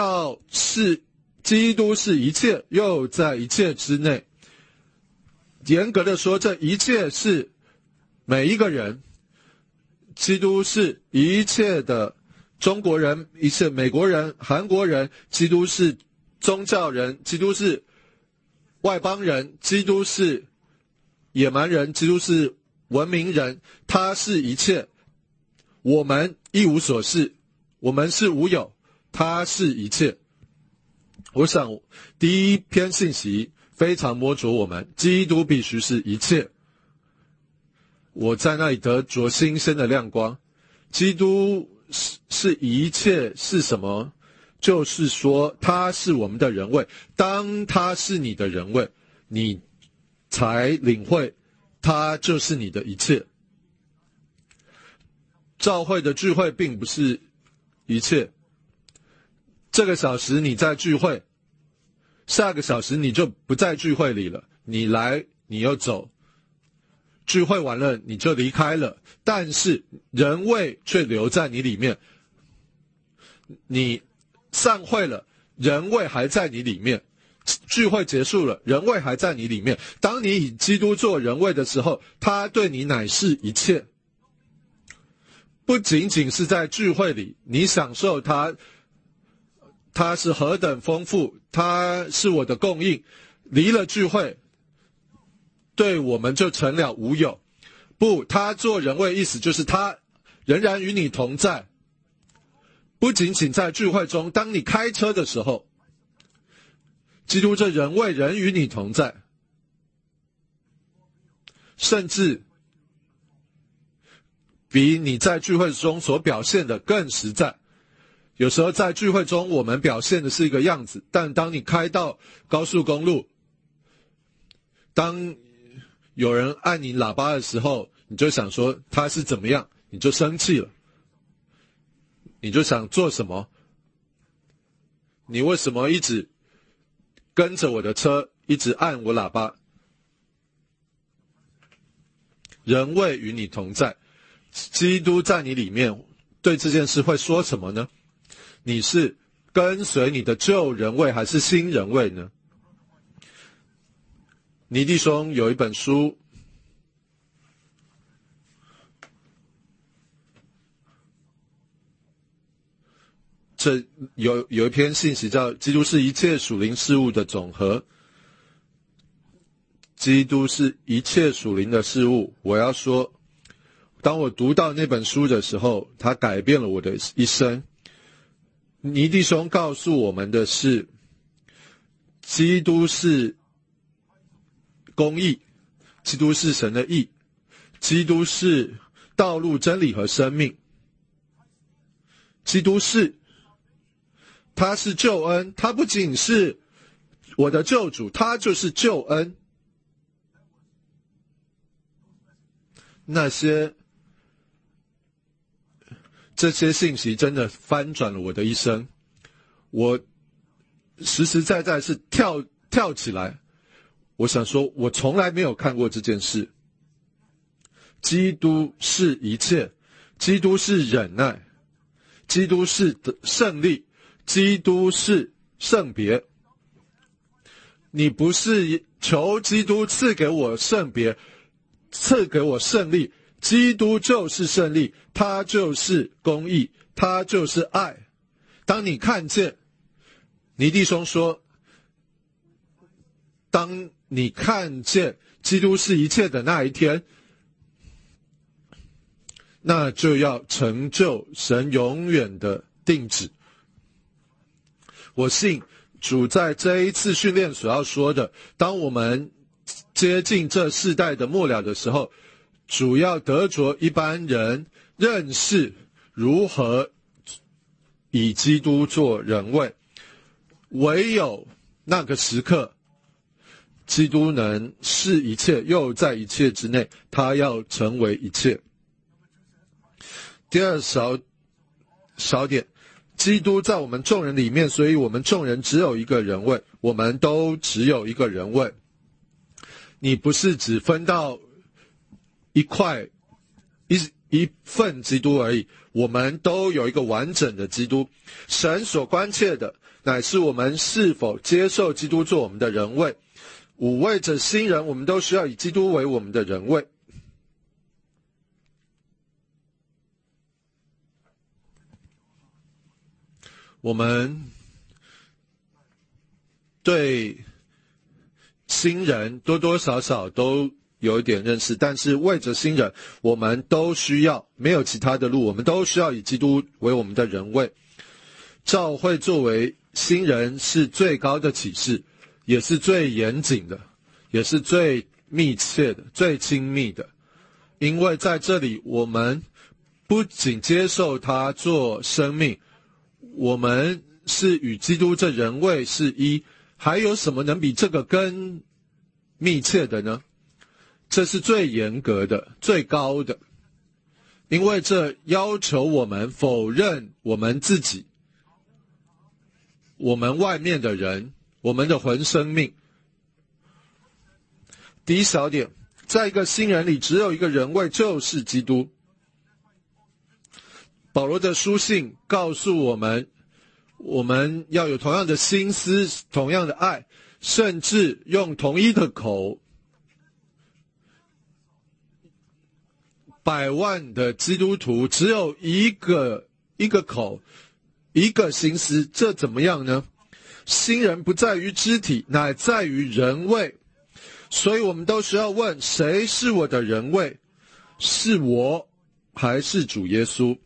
是一切，又在一切之内。严格的说，这一切是每一个人。基督是一切的中国人，一切美国人、韩国人，基督是宗教人，基督是外邦人，基督是野蛮人，基督是文明人，他是一切。我们一无所是，我们是无有，他是一切。我想第一篇信息非常摸着我们，基督必须是一切。我在那里得着新鲜的亮光。基督是一切是什么？就是说他是我们的人位。当他是你的人位，你才领会他就是你的一切。教会的聚会并不是一切。这个小时你在聚会，下个小时你就不在聚会里了，你来你又走，聚会完了你就离开了，但是人位却留在你里面。你散会了，人位还在你里面。聚会结束了，人位还在你里面。当你以基督做人位的时候，他对你乃是一切。不仅仅是在聚会里你享受他是何等丰富，他是我的供应。离了聚会，对我们就成了无有。不，他做人位意思就是他仍然与你同在。不仅仅在聚会中，当你开车的时候，基督这人位仍与你同在。甚至比你在聚会中所表现的更实在。有时候在聚会中我们表现的是一个样子，但当你开到高速公路，当有人按你喇叭的时候，你就想说他是怎么样，你就生气了，你就想做什么，你为什么一直跟着我的车，一直按我喇叭？人位与你同在，基督在你里面，对这件事会说什么呢？你是跟随你的旧人位还是新人位呢？尼弟兄有一本书，这有一篇信息叫《基督是一切属灵事物的总和》。基督是一切属灵的事物。我要说，当我读到那本书的时候，它改变了我的一生。尼弟兄告诉我们的是，基督是公义，基督是神的义，基督是道路、真理和生命。基督他是救恩，他不仅是我的救主，他就是救恩。这些信息真的翻转了我的一生。我实实在在是跳起来，我想说我从来没有看过这件事。基督是一切，基督是忍耐，基督是胜利，基督是圣别。你不是求基督赐给我圣别，赐给我胜利，基督就是胜利，他就是公义，他就是爱。当你看见，尼弟兄说，当你看见基督是一切的那一天，那就要成就神永远的定旨。我信主在这一次训练所要说的，当我们接近这世代的末了的时候，主要得着一般人认识如何以基督做人位。唯有那个时刻，基督能是一切，又在一切之内，他要成为一切。第二小点，基督在我们众人里面，所以我们众人只有一个人位，我们都只有一个人位。 你不是只分到一份基督而已，我们都有一个完整的基督。神所关切的乃是我们是否接受基督做我们的人位。五为着新人，我们都需要以基督为我们的人位。我们对新人多多少少都有一点认识，但是为着新人，我们都需要，没有其他的路，我们都需要以基督为我们的人位。教会作为新人是最高的启示，也是最严谨的，也是最密切的，最亲密的。因为在这里，我们不仅接受他做生命，我们是与基督这人位是一，还有什么能比这个更密切的呢？这是最严格的，最高的，因为这要求我们否认我们自己，我们外面的人，我们的魂生命。第一小点，在一个新人里只有一个人位，就是基督。保罗的书信告诉我们，我们要有同样的心思，同样的爱，甚至用同一的口。100万的基督徒只有一个口，一个心思，这怎么样呢？新人不在于肢体，乃在于人位。所以我们都需要问，谁是我的人位？是我还是主耶稣？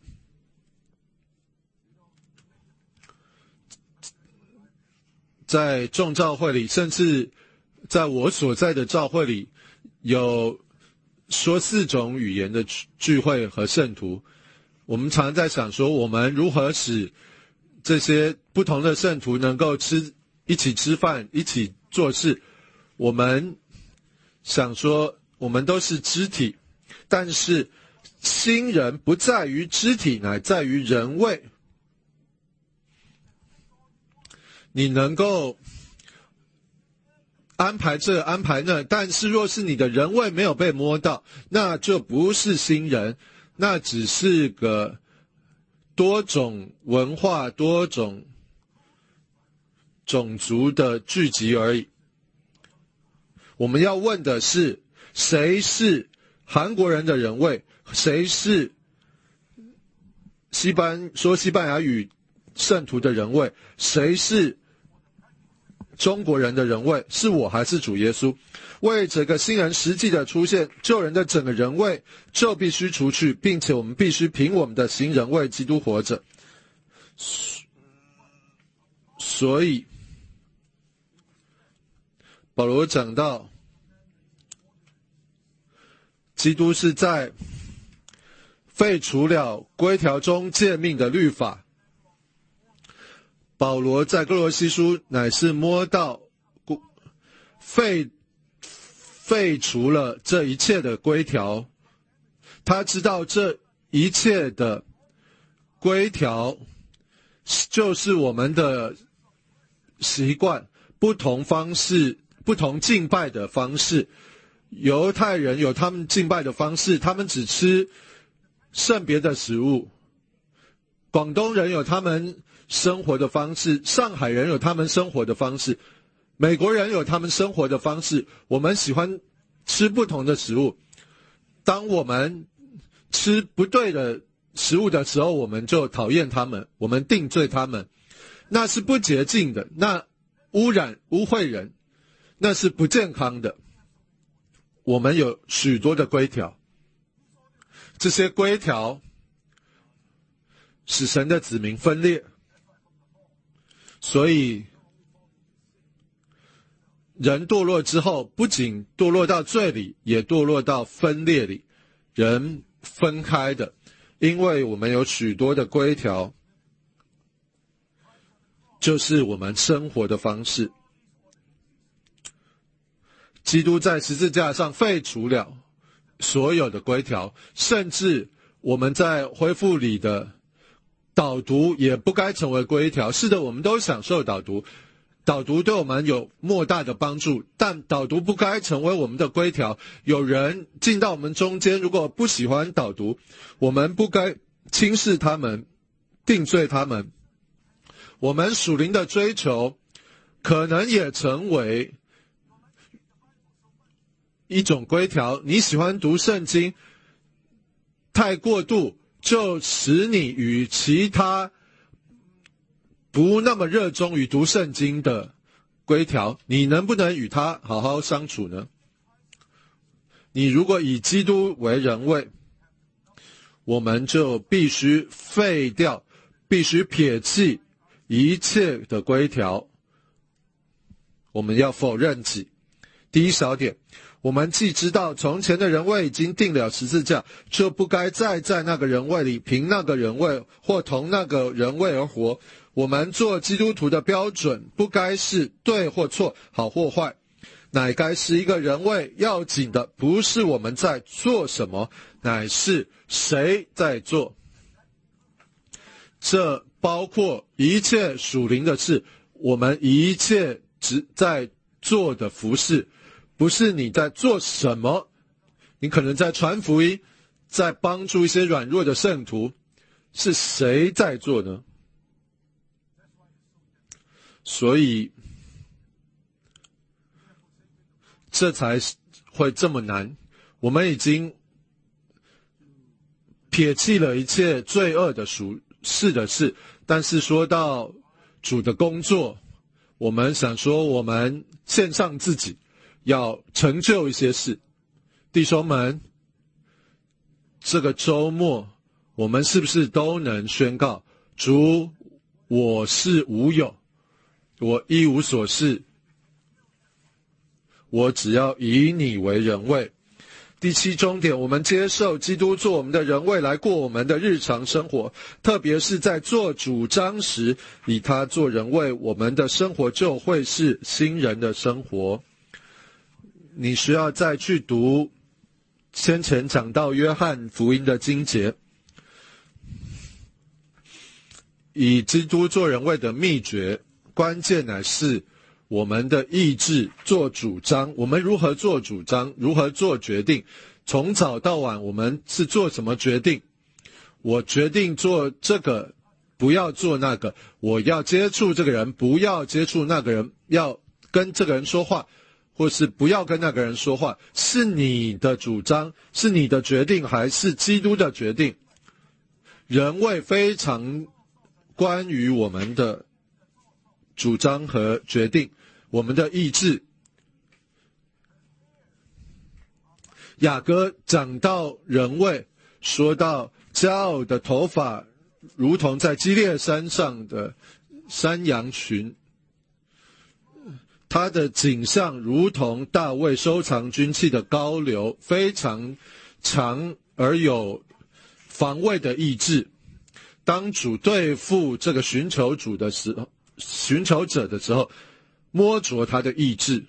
在众教会里，甚至在我所在的教会里，有说4种语言的聚会和圣徒。我们常在想说，我们如何使这些不同的圣徒能够一起吃饭，一起做事。我们想说，我们都是肢体，但是新人不在于肢体，乃在于人位。你能够安排这安排那，但是若是你的人位没有被摸到，那就不是新人，那只是个多种文化、多种种族的聚集而已。我们要问的是，谁是韩国人的人位？谁是说西班牙语圣徒的人位？谁是中国人的人位？是我还是主耶稣？为这个新人实际的出现，救人的整个人位就必须除去，并且我们必须凭我们的新人为基督活着。所以保罗讲到，基督是在废除了规条中诫命的律法。保罗在哥罗西书乃是摸到废除了这一切的规条，他知道这一切的规条就是我们的习惯，不同方式，不同敬拜的方式。犹太人有他们敬拜的方式，他们只吃圣别的食物。广东人有他们生活的方式，上海人有他们生活的方式，美国人有他们生活的方式。我们喜欢吃不同的食物，当我们吃不对的食物的时候，我们就讨厌他们，我们定罪他们，那是不洁净的，那污秽人，那是不健康的。我们有许多的规条，这些规条使神的子民分裂，所以人堕落之后，不仅堕落到罪里，也堕落到分裂里，人分开的，因为我们有许多的规条，就是我们生活的方式。基督在十字架上废除了所有的规条，甚至我们在恢复里的导读也不该成为规条。是的，我们都享受导读导读对我们有莫大的帮助，但导读不该成为我们的规条。有人进到我们中间，如果不喜欢导读，我们不该轻视他们，定罪他们。我们属灵的追求可能也成为一种规条。你喜欢读圣经太过度，就使你与其他不那么热衷于读圣经的规条，你能不能与他好好相处呢？你如果以基督为人位，我们就必须废掉，必须撇弃一切的规条。我们要否认己。第一小点，我们既知道从前的人位已经定了十字架，就不该再在那个人位里凭那个人位或同那个人位而活。我们做基督徒的标准不该是对或错，好或坏，乃该是一个人位。要紧的不是我们在做什么，乃是谁在做。这包括一切属灵的事，我们一切在做的服事，不是你在做什么，你可能在传福音，在帮助一些软弱的圣徒，是谁在做呢？所以这才会这么难。我们已经撇弃了一切罪恶的属世的事，但是说到主的工作，我们想说我们献上自己，要成就一些事。弟兄们，这个周末我们是不是都能宣告，主，我是无有，我一无所事，我只要以你为人位。第七终点，我们接受基督做我们的人位来过我们的日常生活，特别是在做主张时，以他做人位，我们的生活就会是新人的生活。你需要再去读先前讲到约翰福音的经节，以基督做人位的秘诀，关键乃是我们的意志做主张。我们如何做主张，如何做决定，从早到晚我们是做什么决定。我决定做这个，不要做那个。我要接触这个人，不要接触那个人。要跟这个人说话，或是不要跟那个人说话，是你的主张，是你的决定，还是基督的决定？人位非常关于我们的主张和决定，我们的意志。雅各讲到人位，说到骄傲的头发如同在基列山上的山羊群，他的景象如同大卫收藏军器的高流，非常长而有防卫的意志。当主对付这个寻求者的时候，摸着他的意志，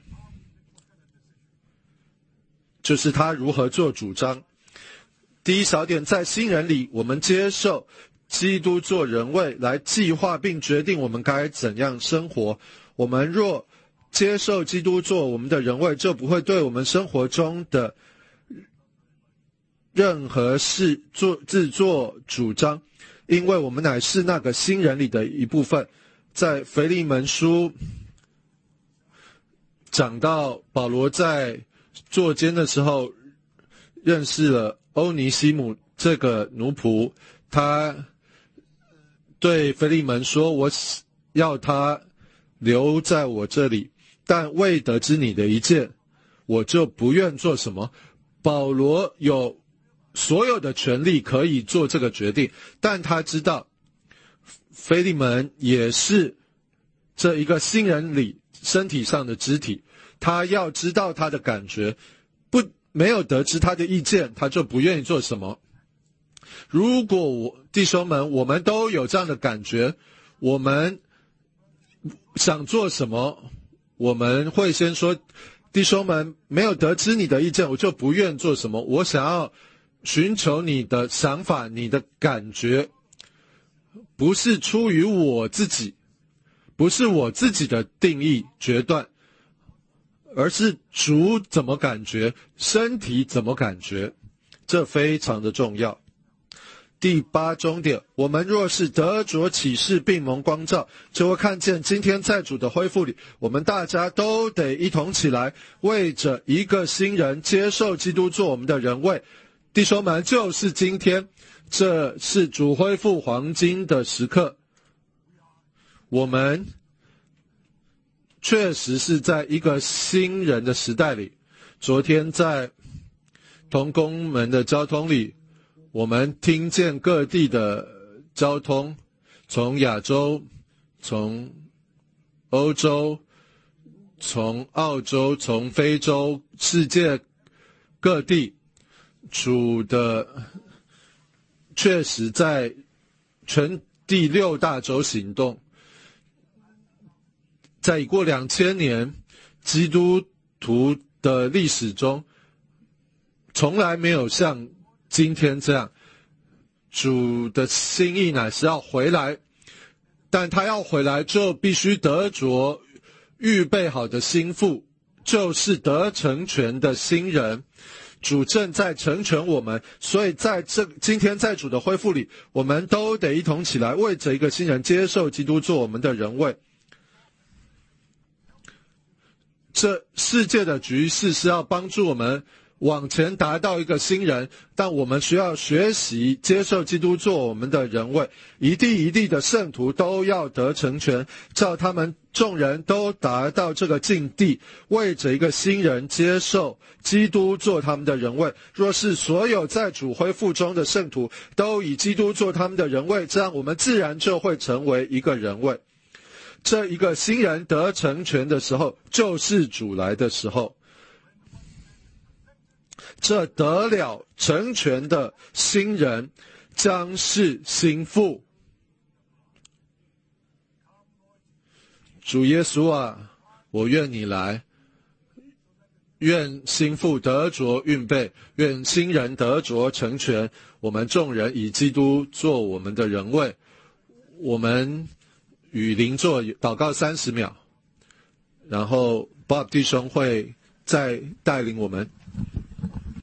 就是他如何做主张。第一小点，在新人里，我们接受基督做人位来计划并决定我们该怎样生活。我们若接受基督做我们的人位，就不会对我们生活中的任何事自作主张，因为我们乃是那个新人里的一部分。在腓利门书讲到保罗在坐监的时候认识了欧尼西姆这个奴仆，他对腓利门说，我要他留在我这里，但未得知你的一件，我就不愿做什么。保罗有所有的权利可以做这个决定，但他知道腓利门也是这一个新人里身体上的肢体，他要知道他的感觉，没有得知他的意见，他就不愿意做什么。如果弟兄们，我们都有这样的感觉，我们想做什么，我们会先说，弟兄们，没有得知你的意见，我就不愿做什么。我想要寻求你的想法，你的感觉，不是出于我自己， 不是我自己的定义决断，而是主怎么感觉，身体怎么感觉，这非常的重要。第8重点，我们若是得着启示并蒙光照，就会看见今天在主的恢复里，我们大家都得一同起来，为着一个新人接受基督做我们的人位。弟兄们，就是今天，这是主恢复黄金的时刻。我们确实是在一个新人的时代里。昨天在同工们的交通里，我们听见各地的交通，从亚洲，从欧洲，从澳洲，从非洲，世界各地，主的确实在全第6大洲行动。在已过2000年基督徒的历史中，从来没有像今天这样，主的心意乃是要回来，但他要回来就必须得着预备好的心腹，就是得成全的新人。主正在成全我们，所以在今天在主的恢复里，我们都得一同起来，为着一个新人接受基督做我们的人位。这世界的局势是要帮助我们往前达到一个新人，但我们需要学习接受基督做我们的人位，一地一地的圣徒都要得成全，叫他们众人都达到这个境地，为着一个新人接受基督做他们的人位。若是所有在主恢复中的圣徒都以基督做他们的人位，这样我们自然就会成为一个人位。这一个新人得成全的时候，就是主来的时候。这得了成全的新人将是心腹。主耶稣啊，我愿你来，愿心腹得着预备，愿新人得着成全，我们众人以基督做我们的人位。我们与邻座祷告30秒，然后 Bob 弟兄会再带领我们。